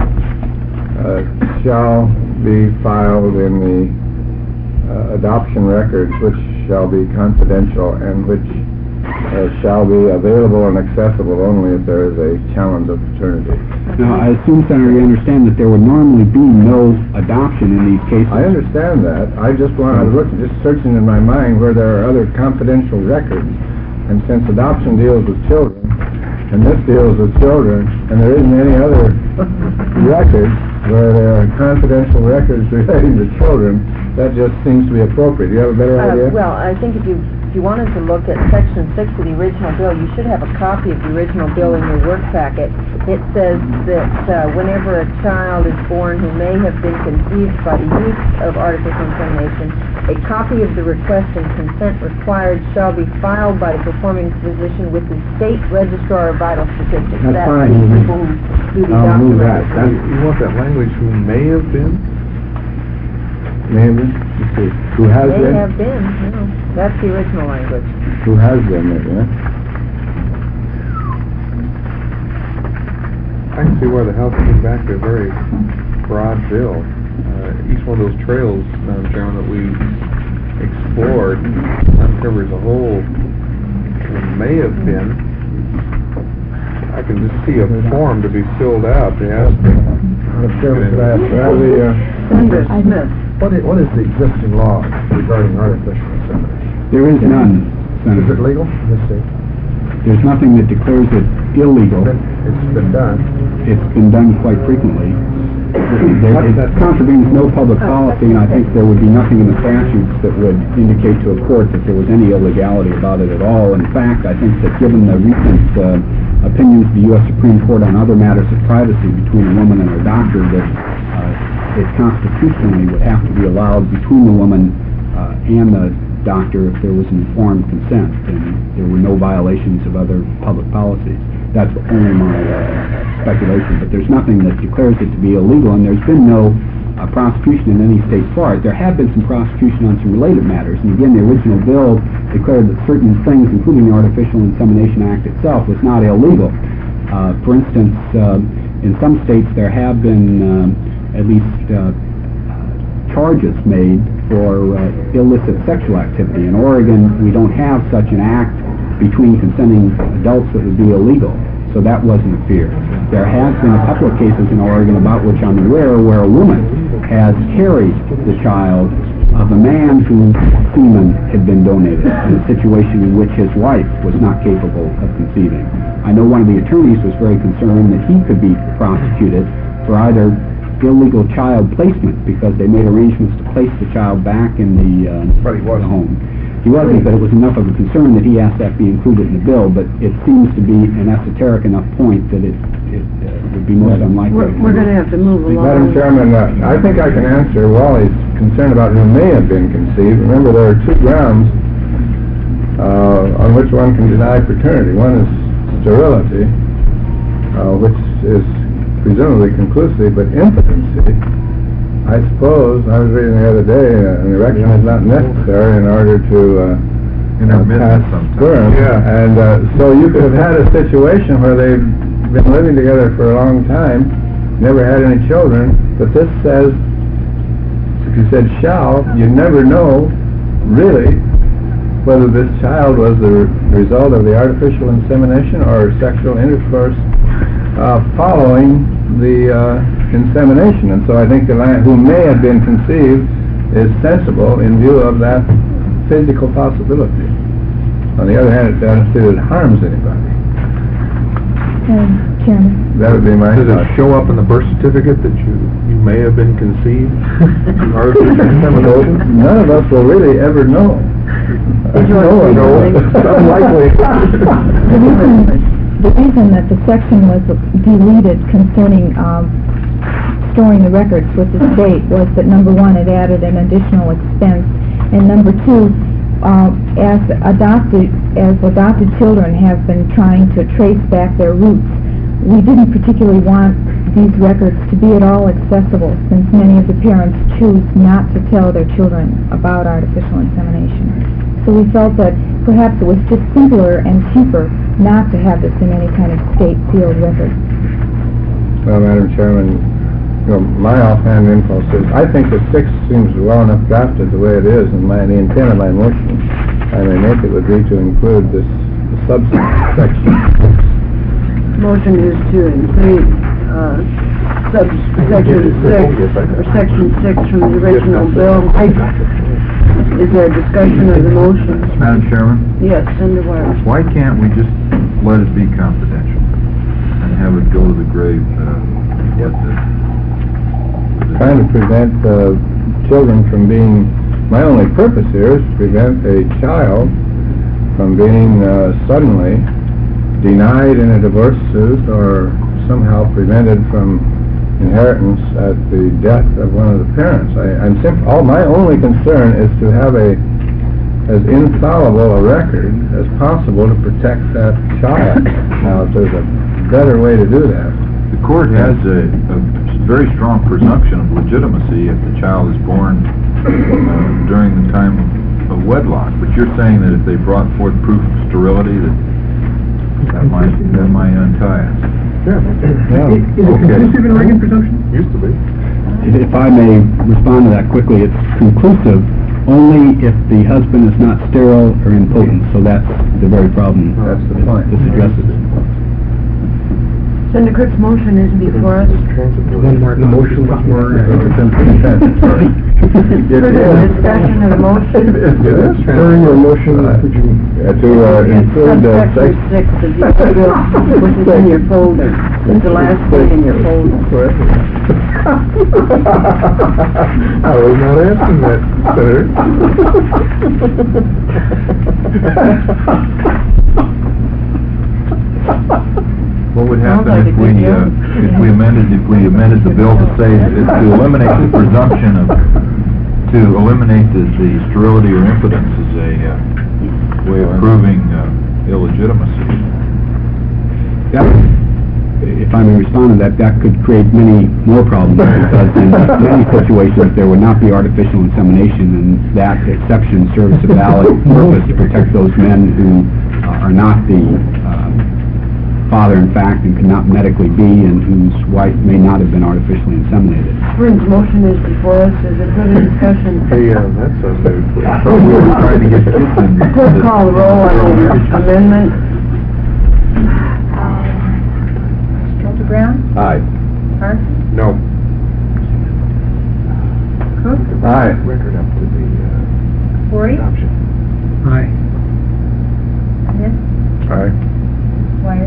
shall be filed in the adoption records, which shall be confidential and which shall be available and accessible only if there is a challenge of paternity. Now, I assume, Senator, you understand that there would normally be no adoption in these cases. I understand that. I was just searching in my mind where there are other confidential records, and since adoption deals with children, and this deals with children, and there isn't any other records where there are confidential records relating to children, that just seems to be appropriate. Do you have a better idea? Well, I think if you if you wanted to look at Section 6 of the original bill, you should have a copy of the original bill in your work packet. It says that whenever a child is born who may have been conceived by the use of artificial insemination, a copy of the request and consent required shall be filed by the performing physician with the state registrar of vital statistics. That's fine. the people who do the I'll move document. that. You want that language who may have been? May have been? Let's see. Who has May been? have been, no. That's the original language. Who has been, yeah? I can see why the House came back to a very broad bill. Each one of those trails, Madam Chairman, that we explored uncovers a whole may have been. I can just see a form to be filled out. They ask me. Madam Chairman, could I ask, Senator Smith. what is the existing law regarding artificial insemination? There is none, Is Senator. it legal in this state? There's nothing that declares it illegal. It's been done. It's been done quite frequently. It contravenes no public policy, and I think there would be nothing in the statutes that would indicate to a court that there was any illegality about it at all. In fact, I think that given the recent opinions of the U.S. Supreme Court on other matters of privacy between a woman and her doctor, that it constitutionally would have to be allowed between the woman and the doctor if there was an informed consent and there were no violations of other public policies. That's only my speculation, but there's nothing that declares it to be illegal, and there's been no prosecution in any state for it. There have been some prosecution on some related matters, and again, the original bill declared that certain things, including the Artificial Insemination Act itself, was not illegal. For instance, in some states there have been at least charges made for illicit sexual activity. In Oregon, we don't have such an act between consenting adults that would be illegal, so that wasn't a fear. There has been a couple of cases in Oregon about which I'm aware where a woman has carried the child of a man whose semen had been donated in a situation in which his wife was not capable of conceiving. I know one of the attorneys was very concerned that he could be prosecuted for either illegal child placement because they made arrangements to place the child back in the home. He wasn't, but it was enough of a concern that he asked that be included in the bill, but it seems to be an esoteric enough point that it would be most unlikely. We're going to have to move along. Madam Chairman, I think I can answer Wally's concern about who may have been conceived. Remember, there are two grounds on which one can deny paternity. One is sterility, which is presumably conclusive, but impotency, I suppose, I was reading the other day, an erection is not necessary in order to pass sperm. Yeah. And so you could have had a situation where they've been living together for a long time, never had any children, but this says, if you said shall, you never know, really, whether this child was the result of the artificial insemination or sexual intercourse following the insemination. And so I think the line, who may have been conceived, is sensible in view of that physical possibility. On the other hand, it doesn't say that it harms anybody. Chairman. That would be my Does it thought. show up in the birth certificate that you may have been conceived through artificial insemination? None of us will really ever know. Did you want to say something? Unlikely. The reason that the section was deleted concerning storing the records with the state was that, number one, it added an additional expense, and number two, as adopted children have been trying to trace back their roots, we didn't particularly want these records to be at all accessible, since many of the parents choose not to tell their children about artificial insemination. So we felt that perhaps it was just simpler and cheaper not to have this in any kind of state sealed record. Well, Madam Chairman, my offhand impulse is, I think that 6 seems well enough drafted the way it is, and the intent of my motion, I may make it, would be to include the subsection 6. Motion is to include subsection 6, or section 6 from the original bill. Is there a discussion of the motion? Madam Chairman? Yes, Senator Wyler. Why can't we just let it be confidential and have it go to the grave with the... Trying to prevent children from being, my only purpose here is to prevent a child from being suddenly denied in a divorce suit or somehow prevented from inheritance at the death of one of the parents. My only concern is to have as infallible a record as possible to protect that child. Now, if there's a better way to do that. The court has a very strong presumption of legitimacy if the child is born during the time of wedlock. But you're saying that if they brought forth proof of sterility, that might untie us. Yeah. Is it conclusive in Oregon presumption? Used to be. If I may respond to that quickly, it's conclusive only if the husband is not sterile or impotent, so that's the very problem. That's the point. This addresses it. Senator Cook's motion is before us. One more. The motion was more. Further discussion of the motion. During your motion, could you... to include Subsection 6 of the bill, which is in your folder. It's the last thing in your folder. I was not asking that, Senator. What would happen if we amended the bill to say that to eliminate the presumption to eliminate the sterility or impotence as a way of proving illegitimacy? If I may respond to that, that could create many more problems because in many situations there would not be artificial insemination, and that exception serves a valid purpose to protect those men who are not the father, in fact, and could not medically be, and whose wife may not have been artificially inseminated. Friend's motion is before us. Is there further discussion? Hey, that's a new... I thought we were trying to get kids in. Clerk call the roll on the amendment. Mr. Brown? Aye. Parsons? No. Cook? Aye. Record up to the Corey? adoption. Aye. Smith? Aye. Wyatt?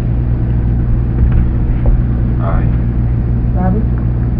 Aye. Roberts?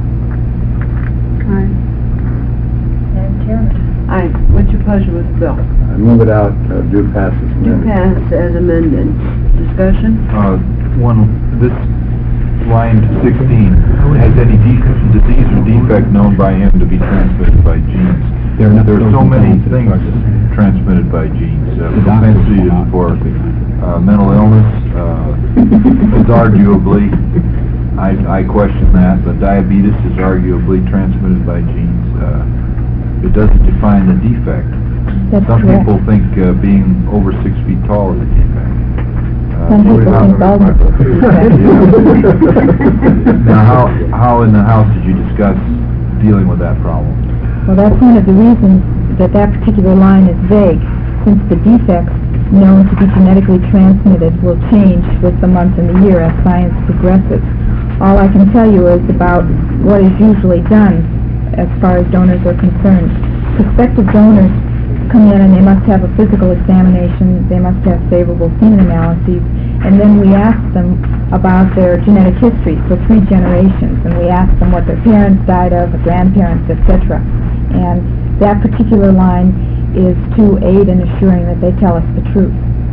Aye. And Chairman? Aye. What's your pleasure with the bill? I move it out, due pass as Do amended. pass as amended. Discussion? This line 16 has any disease or defect known by him to be transmitted by genes. There are so many things transmitted by genes. Propensity for mental illness is arguably, I question that, but diabetes is arguably transmitted by genes. It doesn't define the defect. Some people think being over 6 feet tall is a defect. Some people think baldness is a defect. Now, how in the House did you discuss dealing with that problem? Well, that's one of the reasons that particular line is vague, since the defects known to be genetically transmitted will change with the month and the year as science progresses. All I can tell you is about what is usually done as far as donors are concerned. Prospective donors come in and they must have a physical examination, they must have favorable semen analyses, and then we ask them about their genetic history for 3 generations, and we ask them what their parents died of, grandparents, etc. And that particular line is to aid in assuring that they tell us the truth.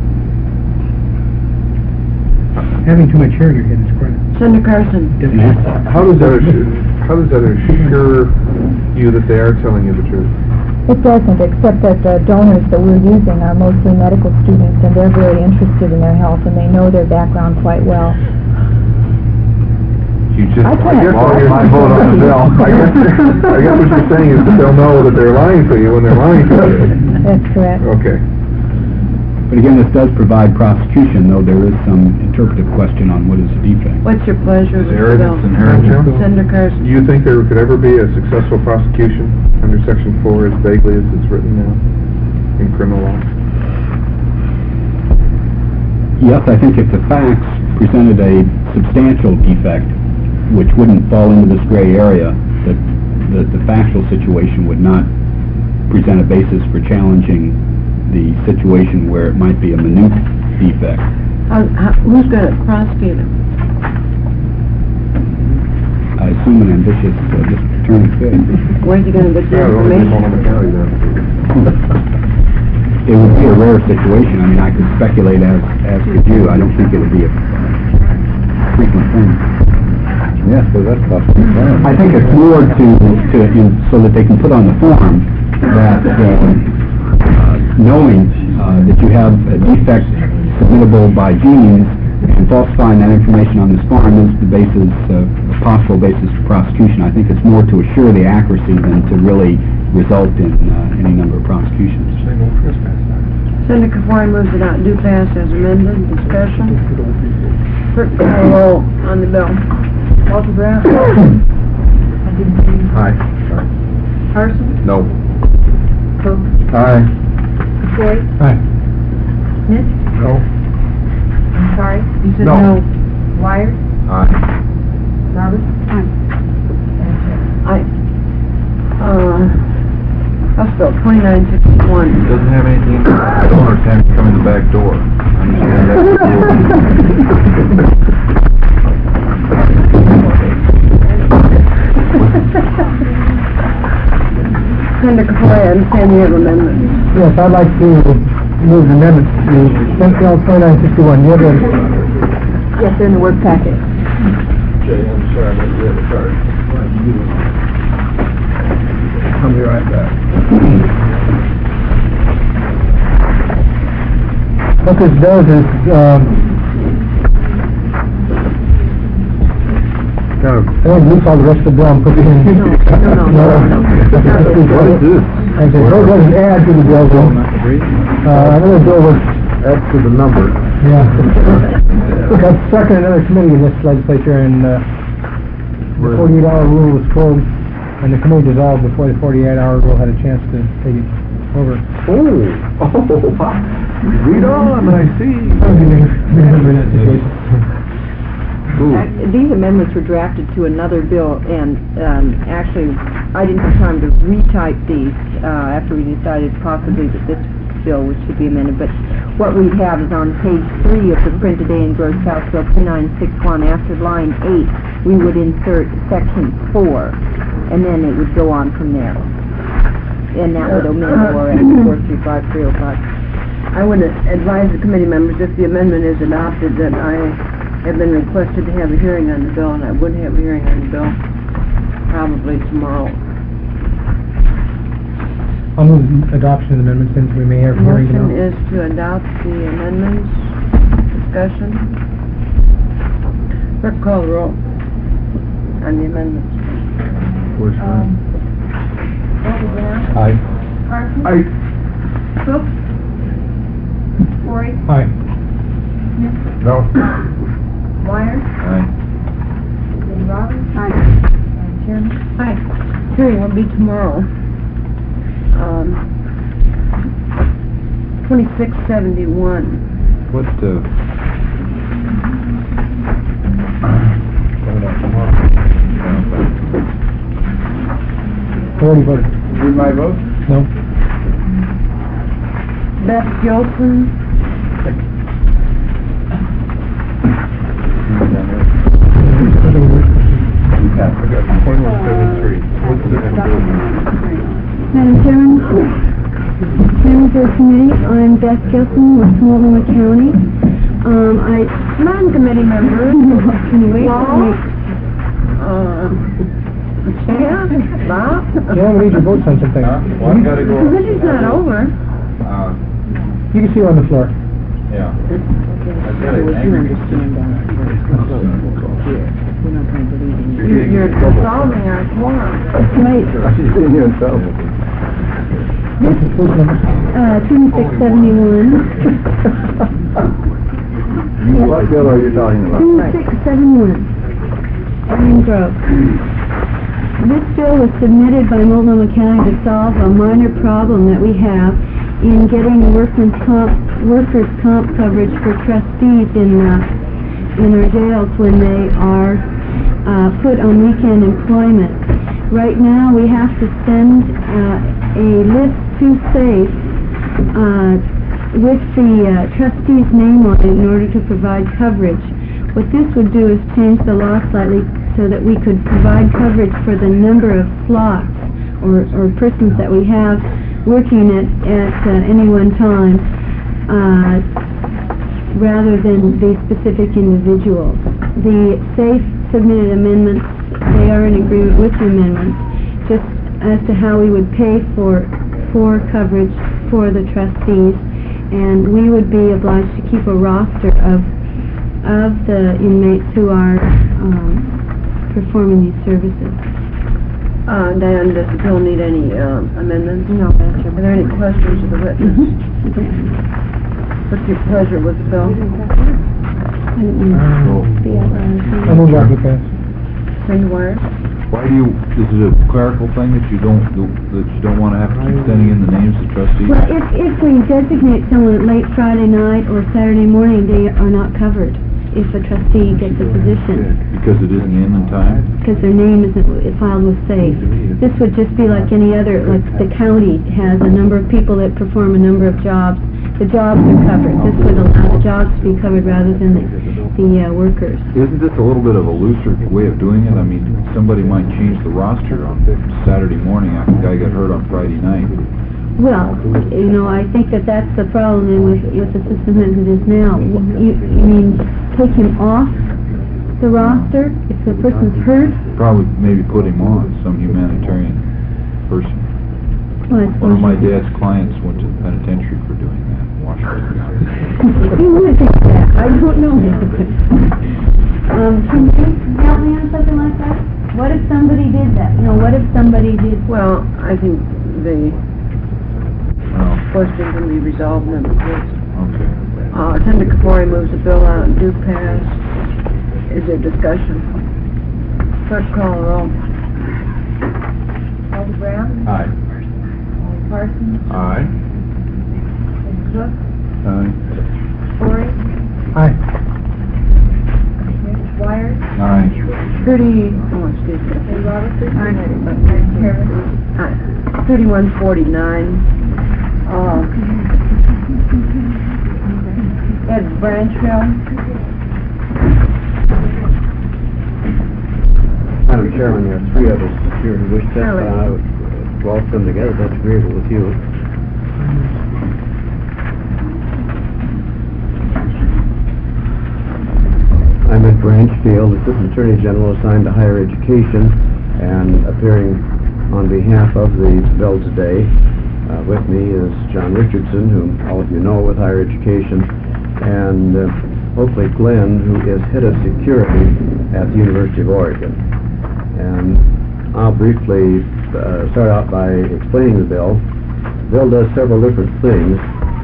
Having too much hair in your head is quite... Senator Carson? How does that assure you that they are telling you the truth? It doesn't, except that the donors that we're using are mostly medical students, and they're very interested in their health, and they know their background quite well. You just, I can't. my vote on the bill. I guess what you're saying is that they'll know that they're lying to you when they're lying to you. That's correct. Okay. But again, this does provide prosecution, though there is some interpretive question on what is a defect. What's your pleasure with the bill? Arrogance inherent? Senator Carson? Do you think there could ever be a successful prosecution under Section 4 as vaguely as it's written now in criminal law? Yes, I think if the facts presented a substantial defect, which wouldn't fall into this gray area, that the factual situation would not present a basis for challenging the situation where it might be a minute defect. Who's going to prosecute him? I assume an ambitious district attorney could. Where's he going to get the information? It would be a rare situation. I mean, I could speculate as could you. I don't think it would be a frequent thing. Yes, so that's possible. I think it's more so that they can put on the form that knowing that you have a defect submittable by genes and falsifying that information on this form is the basis, a possible basis for prosecution. I think it's more to assure the accuracy than to really result in any number of prosecutions. Senator Kafori moves it out, do pass as amended. Discussion. Clerk call the roll on the bill. Walter Brown? Aye. Carson? No. Cook? Aye. Coy? Aye. Smith? No. I'm sorry? You said No. no. Wire? Aye. Roberts? Aye. Aye. House Bill 2961. Doesn't have anything, I don't understand it coming in the back door. I understand that's the rule. Senator Kafori, I understand you have amendments. Yes, I'd like to move the amendment to Senate Bill 2961. You have a... Yes, they're in the work packet. Okay, I'm sorry, I missed the other part. I'll be right back. What this does is, I don't lose all the rest of the bill and put it in. No. What is this? And so it doesn't add to the bill, though. Another bill was... Add to the number. Yeah. Got stuck in another committee in this legislature, and the 48-hour rule was pulled, and the committee dissolved before the 48-hour rule had a chance to take it over. Read on, I see. I don't remember that situation. These amendments were drafted to another bill, and actually, I didn't have time to retype these after we decided possibly that this bill should be amended. But what we have is on page 3 of the printed A and Gross House Bill 2961. After line 8, we would insert section 4, and then it would go on from there. And that would omit or at 435, 305. I would advise the committee members, if the amendment is adopted, that I have been requested to have a hearing on the bill, and I would have a hearing on the bill probably tomorrow. I'll move adoption of the amendment since we may have a hearing Motion tomorrow. is to adopt the amendments. Discussion. Clerk, call the roll on the amendments. Where's Walter Brown? Aye. Carson? Aye. Cook? Cory? Aye. Smith? No. Wire? Aye. Then Roberts? Aye. And Chairman? Aye. Hearing will be tomorrow. 2671. What, Already voted. Read my vote? No. Beth Gilson. I got 2173. What's the different building? Madam Chairman, members of the committee, I'm Beth Gilson with Multnomah County. Non-committee member. Can you wait? Yeah, Bob? Yeah, we need your votes on something. Well, I've got to go. Committee's not over. You can see her on the floor. Yeah. I've got an angry. You're dissolving our quorum. Right. She's sitting here in trouble. This is proof number. 2671. What bill are you talking about? 2671. Green Grove. This bill was submitted by Multnomah County to solve a minor problem that we have in getting workers' comp coverage for trustees in our jails when they are put on weekend employment. Right now, we have to send a list to SAFE with the trustee's name on it in order to provide coverage. What this would do is change the law slightly so that we could provide coverage for the number of slots or persons that we have working at any one time. rather than the specific individuals. The SAFE submitted amendments, they are in agreement with the amendments, just as to how we would pay for coverage for the trustees, and we would be obliged to keep a roster of the inmates who are performing these services. Diane, does the bill need any amendments? No, Madam Chair. Are there any questions of the witness? What's your pleasure with the bill? I move that we pass. Ms. Wires? Why do you, is it a clerical thing that you don't want to have to keep sending in the names of trustees? Well, if we designate someone late Friday night or Saturday morning, they are not covered if a trustee gets a position, Because it isn't in time? because their name isn't filed with SAFE. This would just be like any other, like the county has a number of people that perform a number of jobs. The jobs are covered. This would allow the jobs to be covered rather than the workers. Isn't this a little bit of a looser way of doing it? I mean, somebody might change the roster on Saturday morning after the guy got hurt on Friday night. Well, you know, I think that's the problem with the system as it is now. You mean take him off the roster if the person's hurt? Probably maybe put him on, some humanitarian person. Well, One of my dad's clients went to the penitentiary for doing that in Washington. You would think that. I don't know. Can you help me on something like that? What if somebody did that? You know, what if somebody did... Well, I think the question can be resolved in the courts. Okay. Senator Kapori moves the bill out and do pass. Is there discussion? Clerk, call the roll. Alder Brown? Aye. Parsons? Aye. Cook? Aye. Corey? Aye. Wires? Aye. Excuse me. Robertson? Madam Chairman? 3149. Ed Branchville. Madam Chairman, there are three of us here who wish to testify. We'll all come together, if that's agreeable with you. I'm Ed Branchfield, Assistant Attorney General assigned to higher education, and appearing on behalf of the bill today. With me is John Richardson, whom all of you know with higher education, and hopefully Glenn, who is head of security at the University of Oregon. And I'll briefly start out by explaining the bill. The bill does several different things.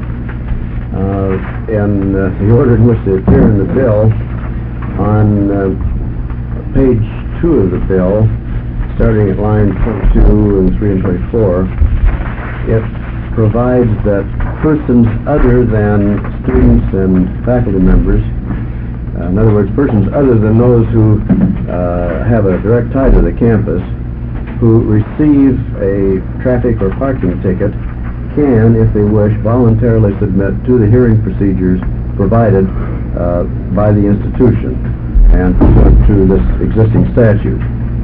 In the order in which they appear in the bill, on page 2 of the bill, starting at line 22 and 3 and 24, it provides that persons other than students and faculty members, in other words, persons other than those who have a direct tie to the campus, who receive a traffic or parking ticket, can, if they wish, voluntarily submit to the hearing procedures provided by the institution and pursuant to this existing statute,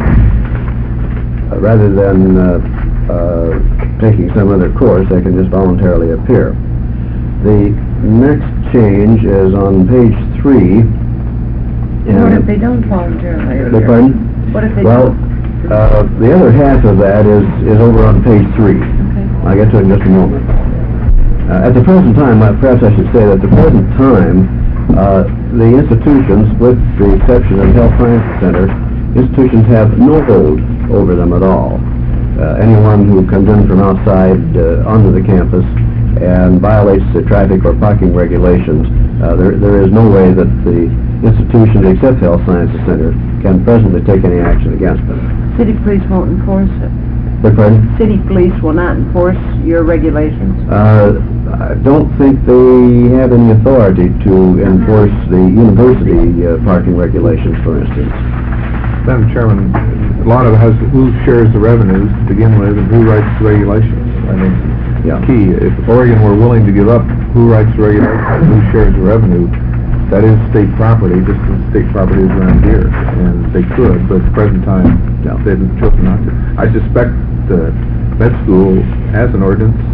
rather than taking some other course. They can just voluntarily appear. The next change is on page 3. What if they don't voluntarily appear? Pardon? What if they Well, don't? the other half of that is over on page 3. Okay. I'll get to it in just a moment. At the present time, perhaps I should say that at the present time, the institutions, with the exception of the Health Sciences Center, institutions have no hold over them at all. Anyone who comes in from outside onto the campus and violates the traffic or parking regulations, there is no way that the institutions, except the Health Sciences Center, can presently take any action against them. City police won't enforce it. Beg pardon? City police will not enforce your regulations. I don't think they have any authority to enforce the university parking regulations, for instance. Madam Chairman, a lot of it has who shares the revenues to begin with and who writes the regulations. I mean, key. If Oregon were willing to give up who writes the regulations and who shares the revenue, that is state property, just as state property is around here. And they could, but at the present time, they've chosen not to. I suspect the med school has an ordinance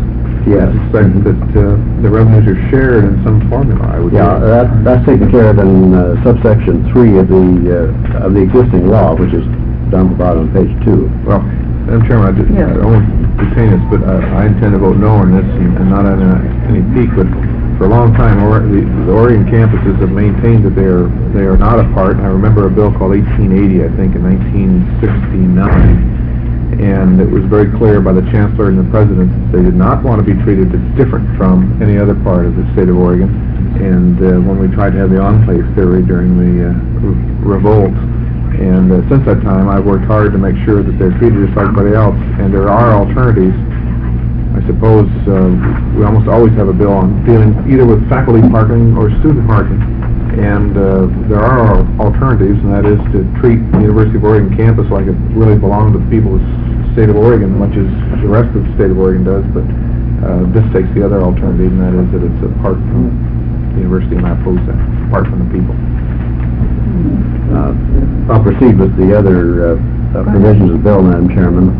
Yes. I suspect that the revenues are shared in some formula, I would Yeah, guess. that's taken care of in subsection 3 of the existing law, which is down the bottom of page 2. Well, Madam Chairman, I don't want to detain us, but I intend to vote no on this and not on any peak, but for a long time, the Oregon campuses have maintained that they are not apart. I remember a bill called 1880, I think, in 1969, and it was very clear by the Chancellor and the President that they did not want to be treated as different from any other part of the state of Oregon. And when we tried to have the enclave theory during the revolt, and since that time I've worked hard to make sure that they're treated just like everybody else, and there are alternatives. I suppose we almost always have a bill on dealing either with faculty parking or student parking, and there are alternatives, and that is to treat the University of Oregon campus like it really belongs to the people of the state of Oregon, much as the rest of the state of Oregon does, but this takes the other alternative, and that is that it's apart from the university, and I oppose that, apart from the people. I'll proceed with the other provisions of the bill, Madam Chairman.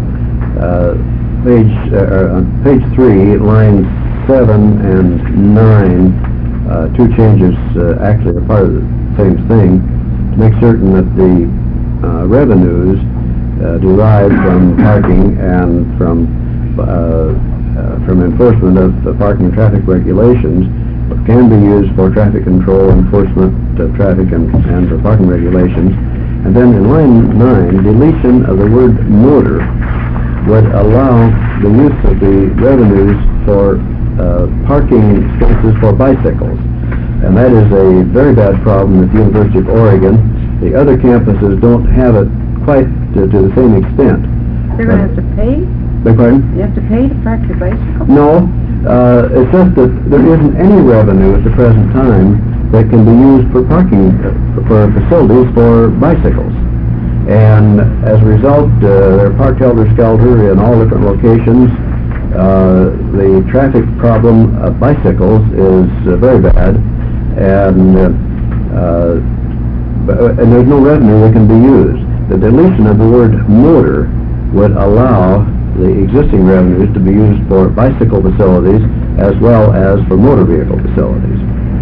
Page 3, lines 7 and 9, two changes actually are part of the same thing, to make certain that the revenues derived from parking and from enforcement of the parking and traffic regulations can be used for traffic control, enforcement of traffic and for parking regulations. And then in line 9, deletion of the word motor would allow the use of the revenues for parking spaces for bicycles. And that is a very bad problem at the University of Oregon. The other campuses don't have it quite to the same extent. They're going to have to pay? Beg pardon? You have to pay to park your bicycle? No. It's just that there isn't any revenue at the present time that can be used for parking, for facilities for bicycles. And as a result, they're parked helter-skelter in all different locations. The traffic problem of bicycles is very bad, and there's no revenue that can be used. The deletion of the word motor would allow the existing revenues to be used for bicycle facilities as well as for motor vehicle facilities.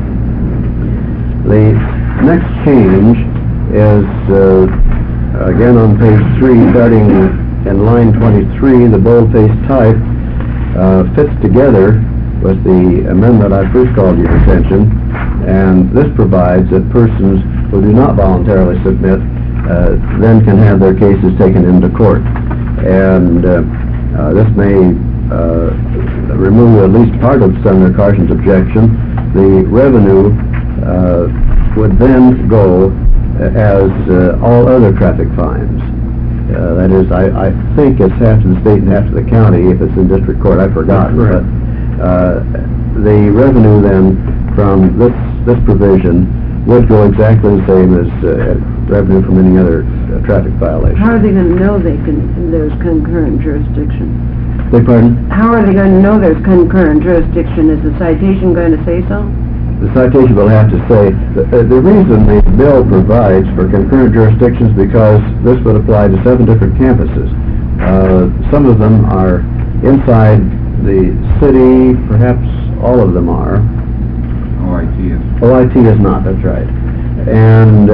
The next change is again on page 3, starting in line 23, the bold-faced type fits together with the amendment I first called your attention, and this provides that persons who do not voluntarily submit then can have their cases taken into court. And this may remove at least part of Senator Carson's objection. The revenue would then go as all other traffic fines. That is, I think it's half to the state and half to the county if it's in district court. I've forgotten. But the revenue then from this provision would go exactly the same as revenue from any other traffic violation. How are they going to know there's concurrent jurisdiction? Beg pardon? How are they going to know there's concurrent jurisdiction? Is the citation going to say so? The citation will have to say, the reason the bill provides for concurrent jurisdictions because this would apply to 7 different campuses. Some of them are inside the city, perhaps all of them are. OIT is. OIT is not, that's right. And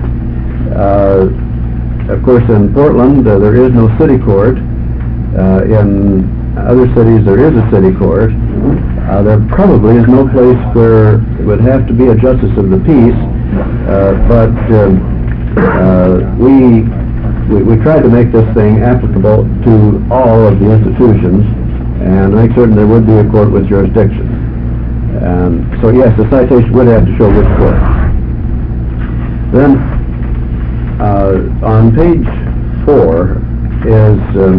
of course in Portland there is no city court. In other cities there is a city court. There probably is no place where it would have to be a justice of the peace, but we tried to make this thing applicable to all of the institutions and make certain there would be a court with jurisdiction. And so yes, the citation would have to show which court. Then on page 4 is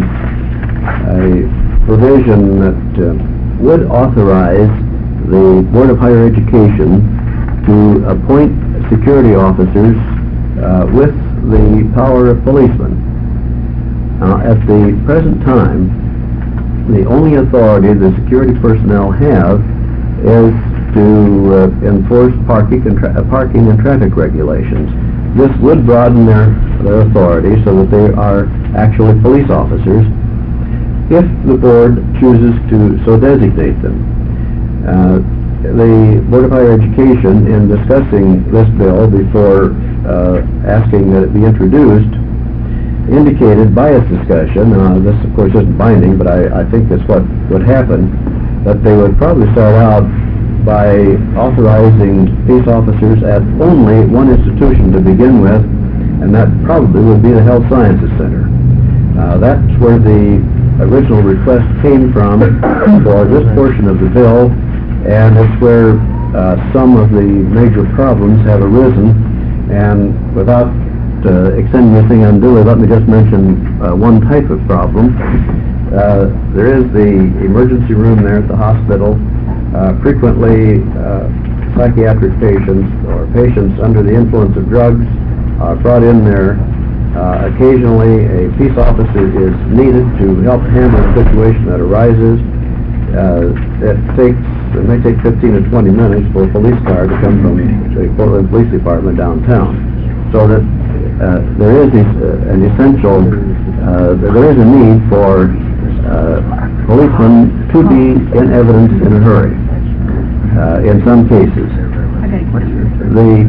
a provision that would authorize the Board of Higher Education to appoint security officers with the power of policemen. Now, at the present time, the only authority the security personnel have is to enforce parking and traffic regulations. This would broaden their authority so that they are actually police officers. if the board chooses to so designate them. The Board of Higher Education, in discussing this bill before asking that it be introduced, indicated by its discussion, this of course isn't binding, but I think that's what would happen, that they would probably start out by authorizing peace officers at only one institution to begin with, and that probably would be the Health Sciences Center. That's where the original request came from for this portion of the bill, and it's where some of the major problems have arisen. And without extending this thing unduly, let me just mention one type of problem. There is the emergency room there at the hospital. Frequently, psychiatric patients or patients under the influence of drugs are brought in there. Occasionally, a peace officer is needed to help handle a situation that arises. It may take 15 to 20 minutes for a police car to come from the Portland Police Department downtown. So that there is an essential, there is a need for policemen to be in evidence in a hurry in some cases. The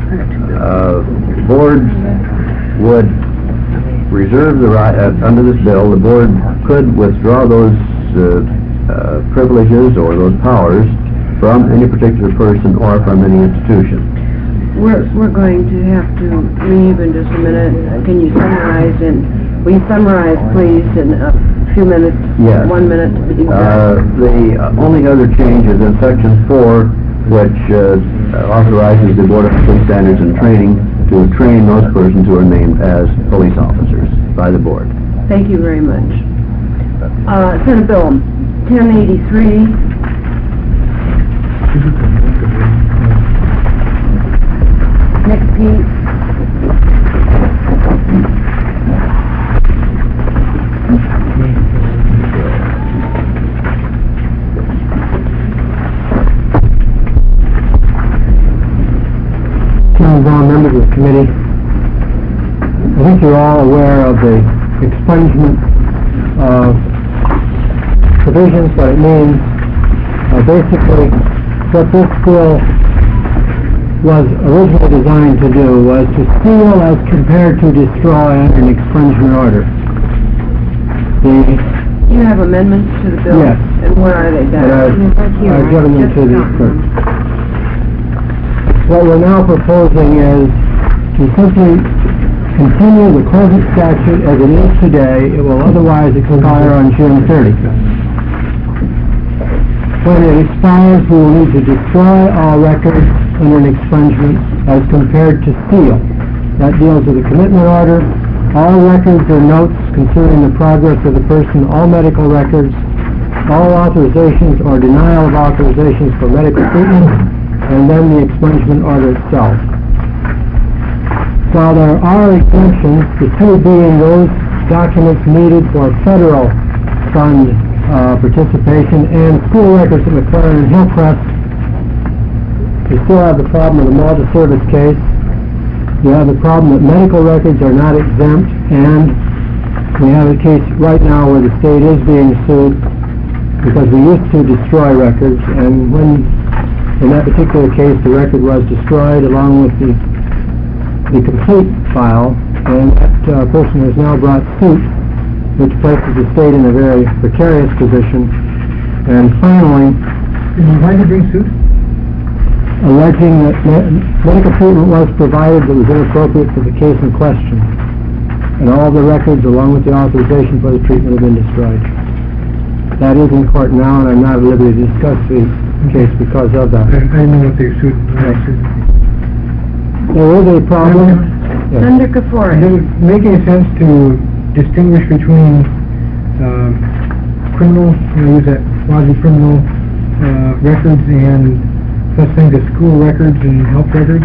board would reserve the right, under this bill, the board could withdraw those privileges or those powers from any particular person or from any institution. We're going to have to leave in just a minute. Can you summarize will you summarize, please, in a few minutes? Yes. 1 minute to be The only other change is in Section 4, which authorizes the Board of Police Standards and Training to train those persons who are named as police officers by the board. Thank you very much. Senate Bill 1083. Next, Pete. Chairman Brown, members of the committee, I think you're all aware of the expungement provisions, what it means. Basically, what this bill was originally designed to do was to steal as compared to destroy under an expungement order. You have amendments to the bill? Yes. And where are they? I've given them to the clerk. What we're now proposing is to simply continue the COVID statute as it is today. It will otherwise expire on June 30th. When it expires, we will need to destroy all records under an expungement as compared to steal. That deals with a commitment order, all records or notes concerning the progress of the person, all medical records, all authorizations or denial of authorizations for medical treatment, and then the expungement order itself. While there are exemptions, the two being those documents needed for federal fund participation and school records at McLaren and Hillcrest, you still have the problem of the Malta service case. You have the problem that medical records are not exempt, and we have a case right now where the state is being sued because we used to destroy records, and when in that particular case the record was destroyed along with the complete file, and that person has now brought suit, which places the state in a very precarious position. And finally, why did they bring suit? Alleging that medical treatment was provided that was inappropriate for the case in question, and all the records along with the authorization for the treatment have been destroyed. That is in court now, and I'm not at liberty to discuss the case because of that. I know what they sued. There is a problem. Senator Kafori. Does it make any sense to distinguish between criminal, use that quasi-criminal records and such things as school records and health records?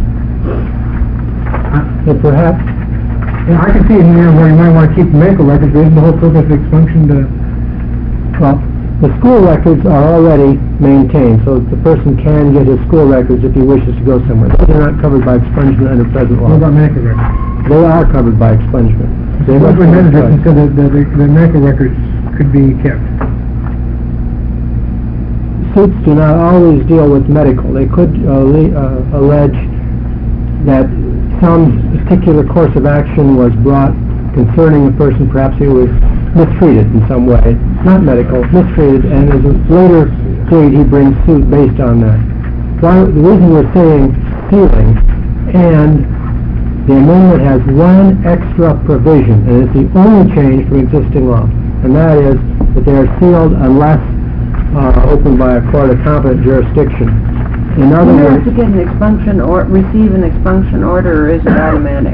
Perhaps. I can see in here where you might want to keep medical records, but isn't the whole purpose of expunction to... Well, the school records are already maintained, so the person can get his school records if he wishes to go somewhere. Those are not covered by expungement under present law. What about medical records? They are covered by expungement. They must be the medical records could be kept. Suits do not always deal with medical. They could allege that some particular course of action was brought concerning a person, perhaps he was mistreated in some way, not medical, mistreated, and as a later period he brings suit based on that. The reason we're saying sealing, and the amendment has one extra provision, and it's the only change from existing law, and that is that they are sealed unless opened by a court of competent jurisdiction. In other Do you have words, to get an expunction or receive an expunction order, or is it automatic?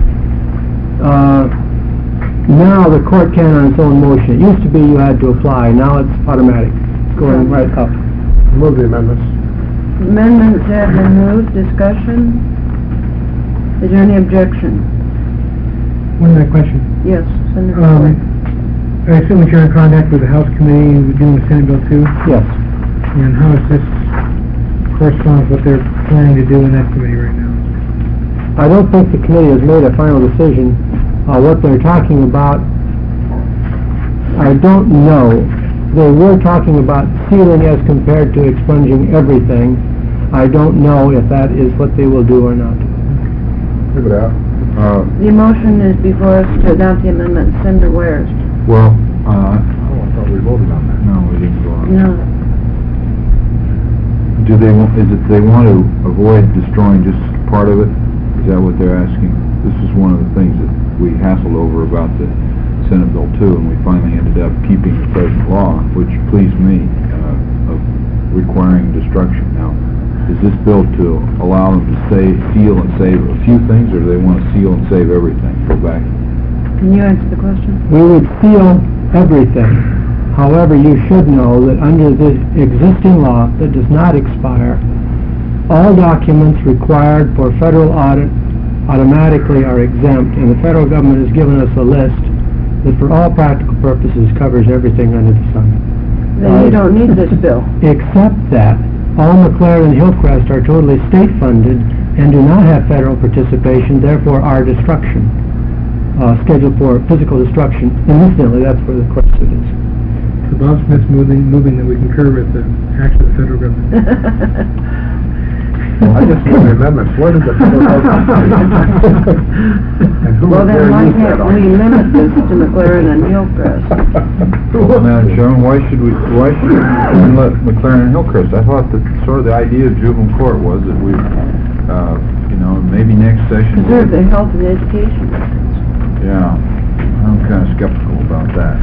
now the court can on its own motion. It used to be you had to apply, now it's automatic. It's going right up. Move the amendments. Amendments have been moved. Discussion? Is there any objection? One other question. Yes, Senator Floyd. I assume that you're in contact with the House Committee dealing with Senate Bill 2? Yes. And how does this correspond with what they're planning to do in that committee right now? I don't think the committee has made a final decision. What they're talking about, I don't know. They were talking about sealing as compared to expunging everything. I don't know if that is what they will do or not. Leave it out. The motion is before us to adopt the amendment. Senator Wares. Well, I thought we voted on that. no, we didn't go on. No. Do they want, is it they want to avoid destroying just part of it? Is that what they're asking? This is one of the things that we hassled over about the Senate Bill 2, and we finally ended up keeping the present law, which pleased me, of requiring destruction. Now, is this bill to allow them to seal and save a few things, or do they want to seal and save everything? Go back. Can you answer the question? We would seal everything. However, you should know that under the existing law that does not expire, all documents required for federal audit automatically are exempt, and the federal government has given us a list that for all practical purposes covers everything under the sun. Then you don't need this bill. Except that all McLaren and Hillcrest are totally state-funded and do not have federal participation, therefore are destruction, scheduled for physical destruction. And incidentally, that's where the court suit is. So Bob Smith's moving that we concur with the action of the federal government. I just need the amendments. Where did the federal government? And who Well, was then there why used that can't on? we limit this to McLaren and Hillcrest? Well, Madam Chairman, why should we let McLaren and Hillcrest? I thought that sort of the idea of juvenile court was that we, maybe next session. Preserve their health and education. Yeah, I'm kind of skeptical about that.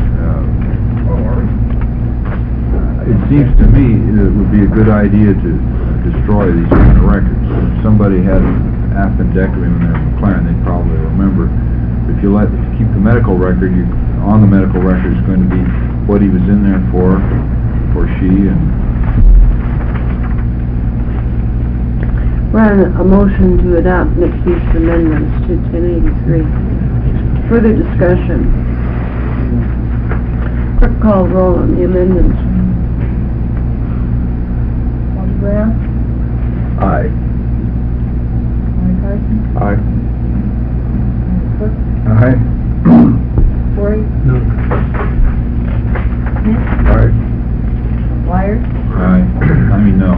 It seems to me that it would be a good idea to destroy these kind of records. If somebody had an appendectomy in their McLaren, they'd probably remember. If you keep the medical record, on the medical record is going to be what he was in there for, or she, and We're on a motion to adopt next week's amendments to 1083. Further discussion. Clerk call roll on the amendments. Walter Brown? Aye. Larry Carson? Aye. Cook? Aye. Cory? No. Smith? Aye. Wires? no.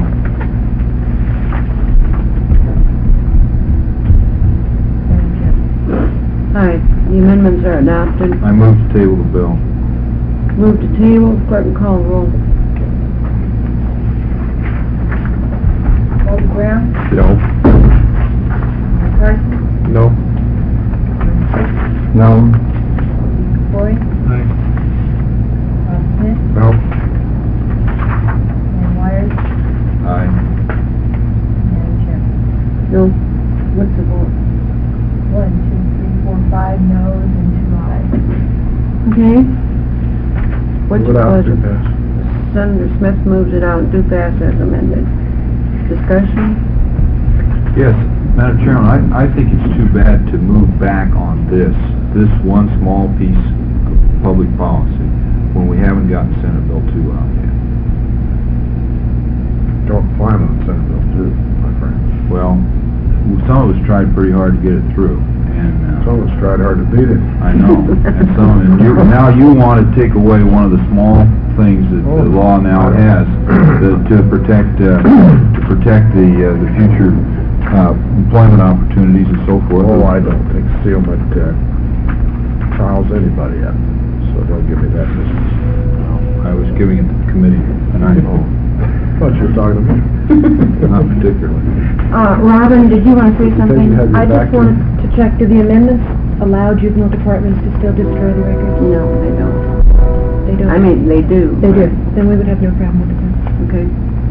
Aye. The amendments are adopted. I move to table the bill. Move to table. Clerk and call roll. Walter Brown? No. Larry Carson? No. No. Cory? Aye. Bob Smith? No. And Wires? Aye. Madam Chair. No. What's the vote? 1, 2, 3, 4, 5 noes and 2 ayes. Okay. What's Move it your out, pleasure? do pass. Senator Smith moves it out. Do pass as amended. Discussion? Yes, Madam Chairman, I think it's too bad to move back on this one small piece of public policy when we haven't gotten Senate Bill 2 out yet. Don't plan on Senate Bill 2, my friend. Well, some of us tried pretty hard to get it through, and Someone's tried hard to beat it. I know. And now you want to take away one of the small things that the law now has to protect the future employment opportunities and so forth. Oh, I don't think concealment trials anybody up, so don't give me that business. I was giving it to the committee, and I know. Thought you were talking to me. Not particularly. Robin, did you want to say something? I just wanted to check, do the amendments allow juvenile departments to still destroy the records? No, they don't. They don't? I mean, they do. They do. Then we would have no problem with it. Okay.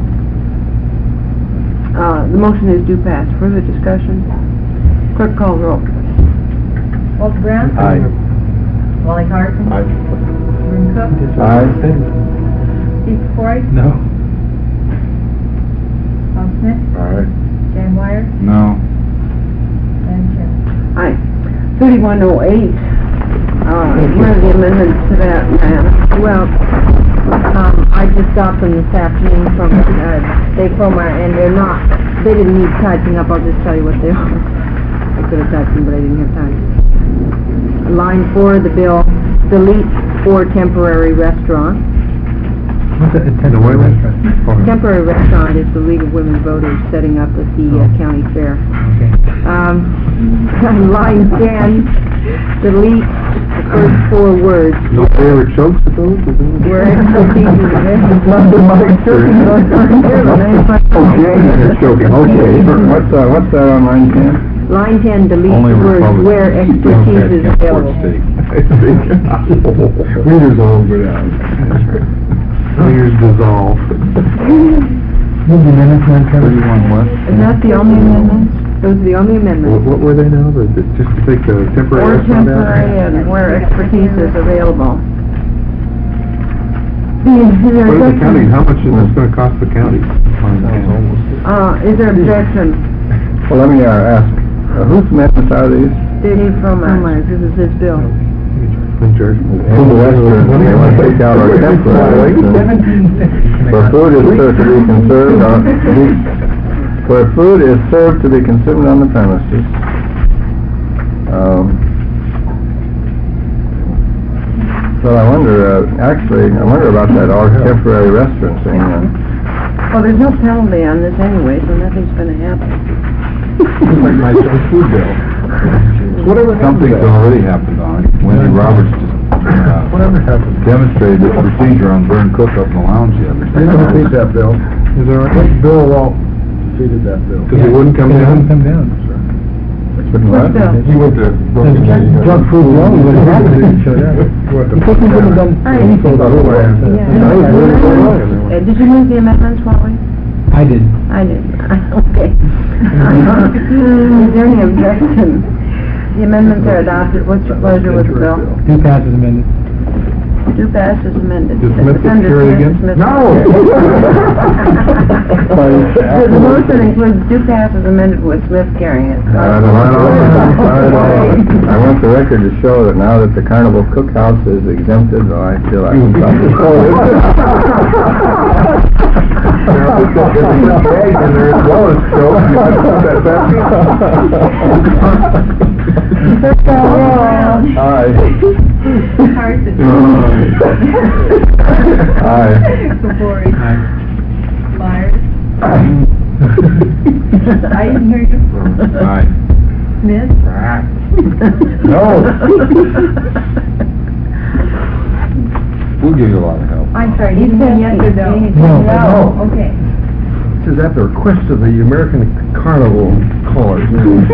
The motion is due pass. Further discussion? Clerk call roll. Walter Brown? Aye. Wally Carson? Aye. Vernon Cook? Aye. Steve Croy? No. Tom Smith? Aye. Dan Wyer? No. And Jim. Aye. 3108. What are the amendments to that, ma'am? Well, I just got them this afternoon from Dave Fromer, and they didn't need typing up. I'll just tell you what they are. I could have typed them, but I didn't have time. Line 4 of the bill, delete for temporary restaurant. What's a temporary restaurant? Temporary restaurant is the League of Women Voters setting up at the county fair. Okay. Line 10, delete the first 4 words. No favorite chokes at those? Where expertise is available. Okay, you're choking, okay. What's that on line 10? Line 10, delete Only the words Republicans where expertise is can't afford available. steak. Readers all over that. Readers dissolve. Move the amendments, Madam Chairman. 31 what? Is that the only amendment? Those are the only amendments. What were they now? Just to take the temporary Or restaurant out? temporary and where expertise is available. What is the county, how much is this gonna cost the county? Is there objection? Well, let me ask, whose amendments are these? Dave Fromer. This is his bill. In charge. From the Western, they want to take out our temporary. Where food is served to be conserved where food is served to be consumed on the premises. So I wonder about that all temporary restaurant thing. Well, there's no penalty on this anyway, so nothing's going to happen. Like my son's food bill. Whatever Something's already happened on it. Wendy Roberts just Whatever happened. demonstrated this procedure on Vern Cook up in the lounge the other They don't defeat day. that bill. Is there, which bill Walt defeated that bill? Because he wouldn't come It down? wouldn't come down. What bill? He went to Brooklyn. Drug food law, we wouldn't have it if it showed up. Because we wouldn't have done anything. Did you move the amendments, Wally? I did. I did. Okay. Is there any objection? The amendments are adopted. What's your pleasure with the bill? Do pass as amended. Do pass as amended. Does Smith get carried again? No! The motion includes do pass as amended with Smith carrying it. I want the record to show that now that the Carnival Cookhouse is exempted, I feel I can stop this. Now, if it's a egg in there as well as choke, you have to put that back Aye. Carson. Aye. Kapori. Myers. Eisenhuser. Aye. Smith. No. We'll give you a lot of help. I'm sorry, you said yes or no? No. Okay. This is at the request of the American Carnival callers.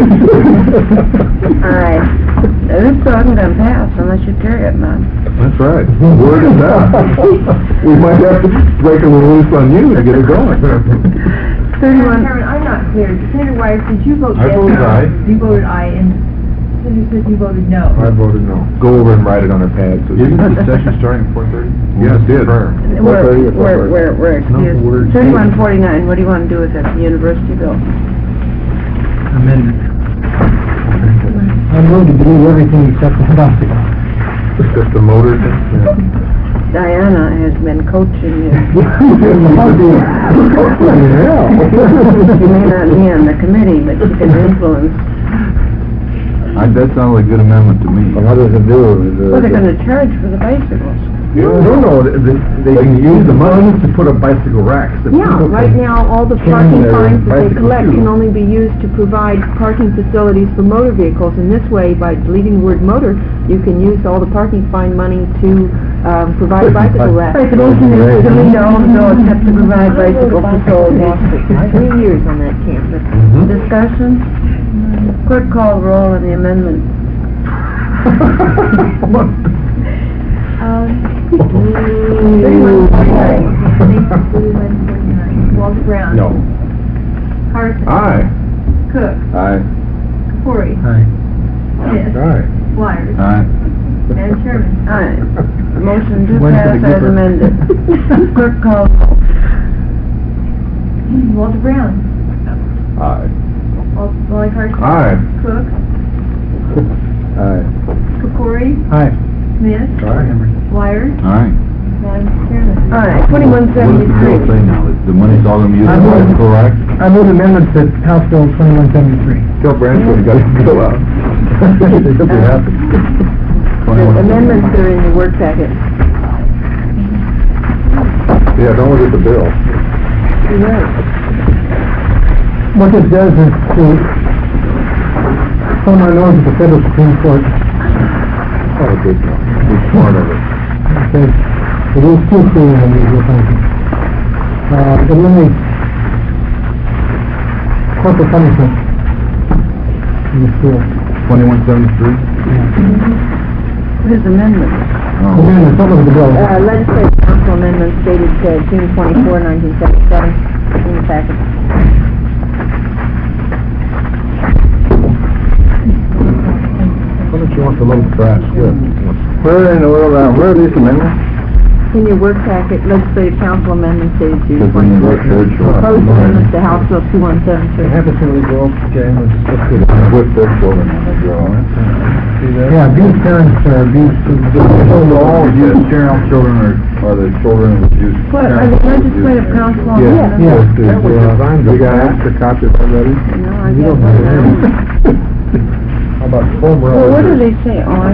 All right. This bill isn't going to pass unless you carry it, man. That's right. Word is out. We might have to break a little loose on you to get it going. 31. Karen, I'm not clear. Senator Wires, did you vote I yes? voted aye. You voted aye, and Senator Smith, you voted no. I voted no. Go over and write it on our pad. Isn't the session starting at 4:30? Yes, it did. We're excused. No, we're 3149, what do you want to do with it? The university bill? Amended. I moved to delete everything except the Hudson. It's just the motor thing? Diana has been coaching you. Yeah. She may not be on the committee, but she can influence. That sounds like a good amendment to me. What does it do? Well, they're gonna charge for the bicycles. No, they can use the money to put up bicycle racks. that Yeah, people right can now, all the parking their fines that they bicycle collect to. can only be used to provide parking facilities for motor vehicles. And this way, by deleting the word motor, you can use all the parking fine money to provide bicycle racks. Right, the motion is to delete all the bills except to provide bicycle facilities. 3 years on that campus. Discussion? Clerk call the roll on the amendment. 3149. Walter Brown. No. Carson. Aye. Cook. Aye. Corey. Aye. Smith. Aye. Wires. Aye. Madam Chairman. Aye. Motion to When's pass the as Gipper? amended. Clerk call the roll. Walter Brown. Aye. Wally Carson. Aye. Cook. Aye. Corey. Aye. Smith. Aye. Wires. Aye. Madam Chairman. Aye, What does the bill 2173. say now? That the money's all gonna be used I for move- bicycle racks? I move amendment to House Bill 2173. Tell Bransford he got his bill out. He'll be happy. The amendments are in the work packet. Yeah, don't look at the bill. You're right. What this does is to form our nose at the federal Supreme Court. Oh, good one. Be smart of it. Because it is too clear and unusual punishment. Eliminates corporal punishment in the school. 2173? What is amendment? Oh. Amendment, some of the bill. Legislative Council amendments dated June 24, 1977, in the packet. How much you want the little brass whip? Where in the world, where are these amendments? In your work packet, Legislative Council amendments dated June Because when you 24. work there, it's short. Proposed amendments to House Bill 2173. Have a silly girl, okay, let's get it. With their children on the draw. Yeah, abused parents are abused. All abused children are the children of abused What, are parents. the legislative council on Yeah, amendment? yeah. That was designed, you got extra copies already? No, I You guess don't have not. it. How about former? Well, what do they say, Oz?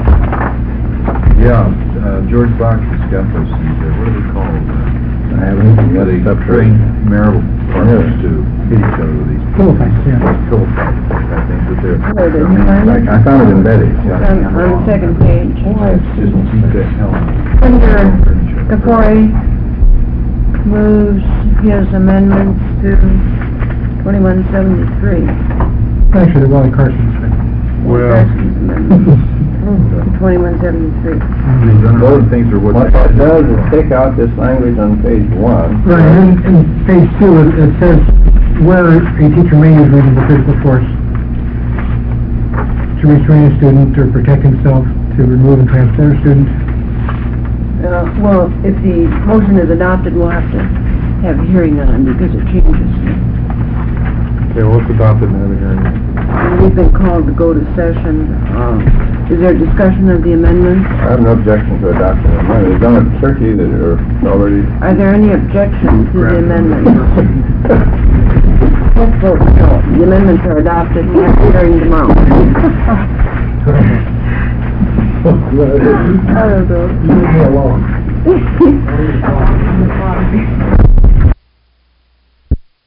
Yeah, George Box has got those things there. What are they called? I haven't even Where they train marital partners to hit each other with these. Philippines, yeah. Philippines, I think, but they're. Where they find it? I found it in Betty's. On the second page. Just beat the hell out of it. Under Kapori moves his amendments to 2173. Actually, Wally Carson's right. Well, Carson's amendment. 2173. Those things are what. What that does is take out this language on page 1. Right, and in page 2, it says where a teacher may use reasonable physical force to restrain a student or protect himself, to remove and transport a student. Well, if the motion is adopted, we'll have to have a hearing on it because it changes. okay, well, it's adopted and have a hearing. We've been called to go to session. Is there discussion of the amendments? I have no objection to adopting the amendment. It's done at Turkey that are already... Are there any objections to the amendment? Let's vote no. The amendments are adopted. We have a hearing tomorrow. Leave me alone.